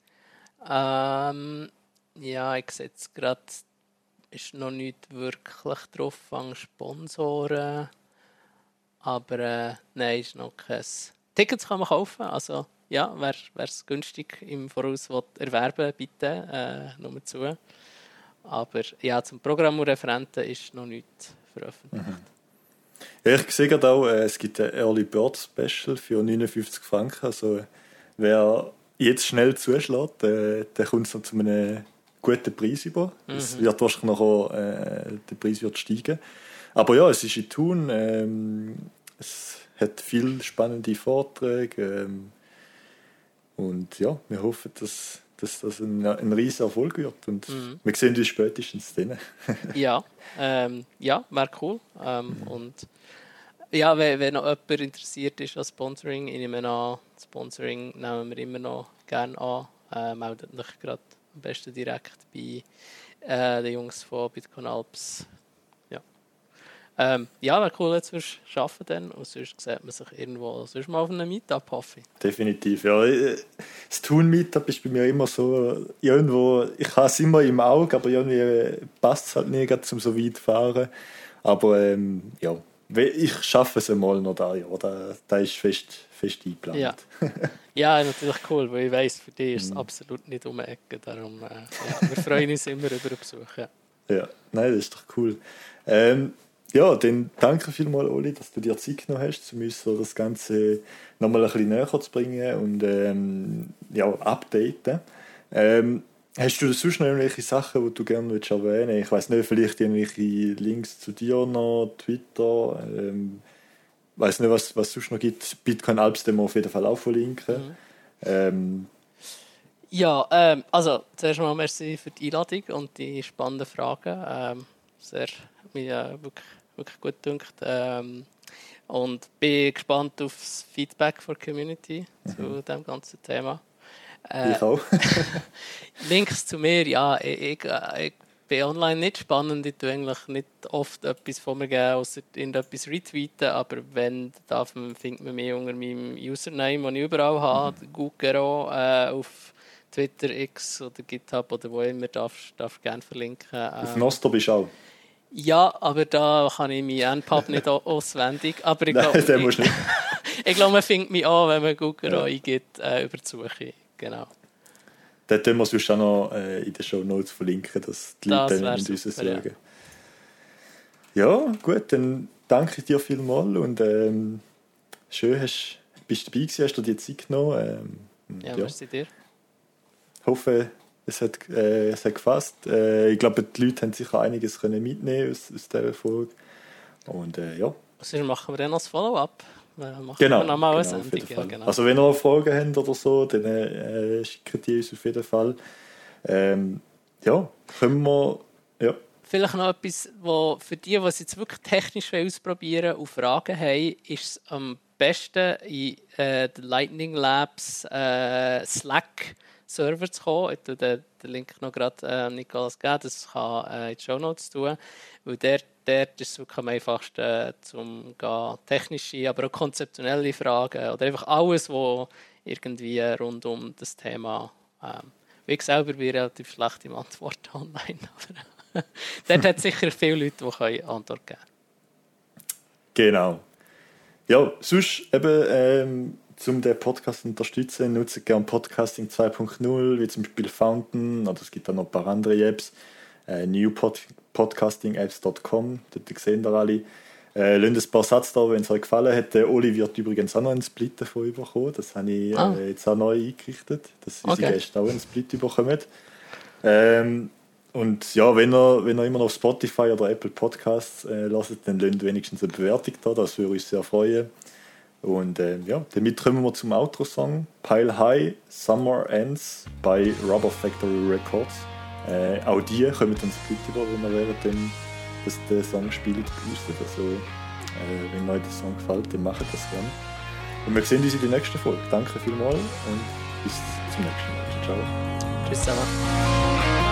Ich sehe jetzt gerade, ist noch nicht wirklich drauf an Sponsoren. Aber nein, ist noch kein. Tickets kann man kaufen, also ja, wer es günstig im Voraus erwerben will, bitte, nur zu. Aber ja, zum Programm und Referenten ist noch nichts veröffentlicht. Ja, ich sehe gerade auch, es gibt ein Early Bird Special für 59 Franken. Also wer jetzt schnell zuschlägt, der kommt so zu einem guten Preis über. Es wird wahrscheinlich nachher, der Preis wird steigen. Aber ja, es ist in Thun. Es hat viele spannende Vorträge. Und ja, wir hoffen, dass das ein riesiger Erfolg wird. Und wir sehen uns spätestens dann. Wäre cool. Und ja, wenn noch jemand interessiert ist an Sponsoring, ich nehme an, Sponsoring nehmen wir immer noch gerne an. Meldet euch gerade am besten direkt bei den Jungs von Bitcoin Alps. Wäre cool, jetzt würdest du arbeiten dann. Und sonst sieht man sich irgendwo sonst mal auf einem Meetup, hoffe ich. Definitiv, ja. Das Thun-Meetup ist bei mir immer so, irgendwo, ich habe es immer im Auge, aber irgendwie passt es halt nicht, um so weit zu fahren. Aber ich schaffe es einmal noch da, ja. Da ist fest eingeplant. Ja, natürlich cool, weil ich weiss, für dich ist es absolut nicht um die Ecke. Darum, wir freuen uns immer über einen Besuch. Ja, nein, das ist doch cool. Dann danke vielmals, Oli, dass du dir Zeit genommen hast, um uns so das Ganze nochmal ein bisschen näher zu bringen und updaten. Hast du sonst noch irgendwelche Sachen, die du gerne erwähnen willst? Ich weiss nicht, vielleicht irgendwelche Links zu dir noch, Twitter, weiß nicht, was es sonst noch gibt. Bitcoin Alps, den wir auf jeden Fall auch verlinken. Also zuerst mal merci für die Einladung und die spannenden Fragen. Sehr, mich wirklich, wirklich gut gedünkt. Und bin gespannt auf das Feedback von der Community zu diesem ganzen Thema. Ich auch. Links zu mir, ja, ich bin online nicht spannend. Ich tue eigentlich nicht oft etwas von mir geben, außer irgendetwas retweeten. Aber wenn, findet man mich unter meinem Username, den ich überall habe, Gugero, auf Twitter, X oder GitHub oder wo immer, darf gerne verlinken. Auf Nostr bist du auch? Ja, aber da kann ich meinen NPub nicht auswendig. Aber ich Nein, den musst du nicht. Ich glaube, man findet mich an, wenn man Gugero eingibt, über die Suche. Genau. Dann tun wir sonst auch noch in den Shownotes verlinken, dass die Leute dann in uns sagen. Ja, gut, dann danke ich dir vielmals und schön, bist du dabei gewesen, hast du dir Zeit genommen. Merci dir. Ich hoffe, es hat gefasst. Ich glaube, die Leute haben sicher einiges mitnehmen aus dieser Folge. Und ja. Also machen wir dann als Follow-up. Genau, eine Sendung. Auf jeden Fall. Genau. Also wenn ihr noch Fragen habt oder so, dann schickt die uns auf jeden Fall. Ja, können wir... Ja. Vielleicht noch etwas, wo für die es jetzt wirklich technisch ausprobieren und Fragen haben, ist es am besten in den Lightning Labs Slack Server zu kommen. Ich tue den Link noch gerade Nicolas geben, das kann in die Shownotes tun. Weil dort ist es wirklich am einfachsten, um technische, aber auch konzeptionelle Fragen oder einfach alles, was irgendwie rund um das Thema. Ich selber bin relativ schlecht im Antworten online, aber dort hat es sicher viele Leute, die Antwort geben können. Genau. Ja, sonst eben, um den Podcast zu unterstützen, nutze gerne Podcasting 2.0, wie zum Beispiel Fountain, oder es gibt auch noch ein paar andere Apps. newpodcastingapps.com, dort sehen ihr alle. Lasst ein paar Sätze da, wenn es euch gefallen hat. Der Oli wird übrigens auch noch einen Split davon bekommen. Das habe ich jetzt auch neu eingerichtet, dass unsere Gäste auch einen Split bekommen. Und ja, wenn ihr immer noch auf Spotify oder Apple Podcasts hört, dann lasst wenigstens eine Bewertung da, das würde uns sehr freuen. Und ja, damit kommen wir zum Outro-Song Pile High, Summer Ends bei Rubber Factory Records. Auch die kommen dann Split über, wenn wir während dem der Song spielt, boostet. Also, wenn euch der Song gefällt, dann macht das gerne. Und wir sehen uns in der nächsten Folge. Danke vielmals und bis zum nächsten Mal. Ciao. Tschüss zusammen.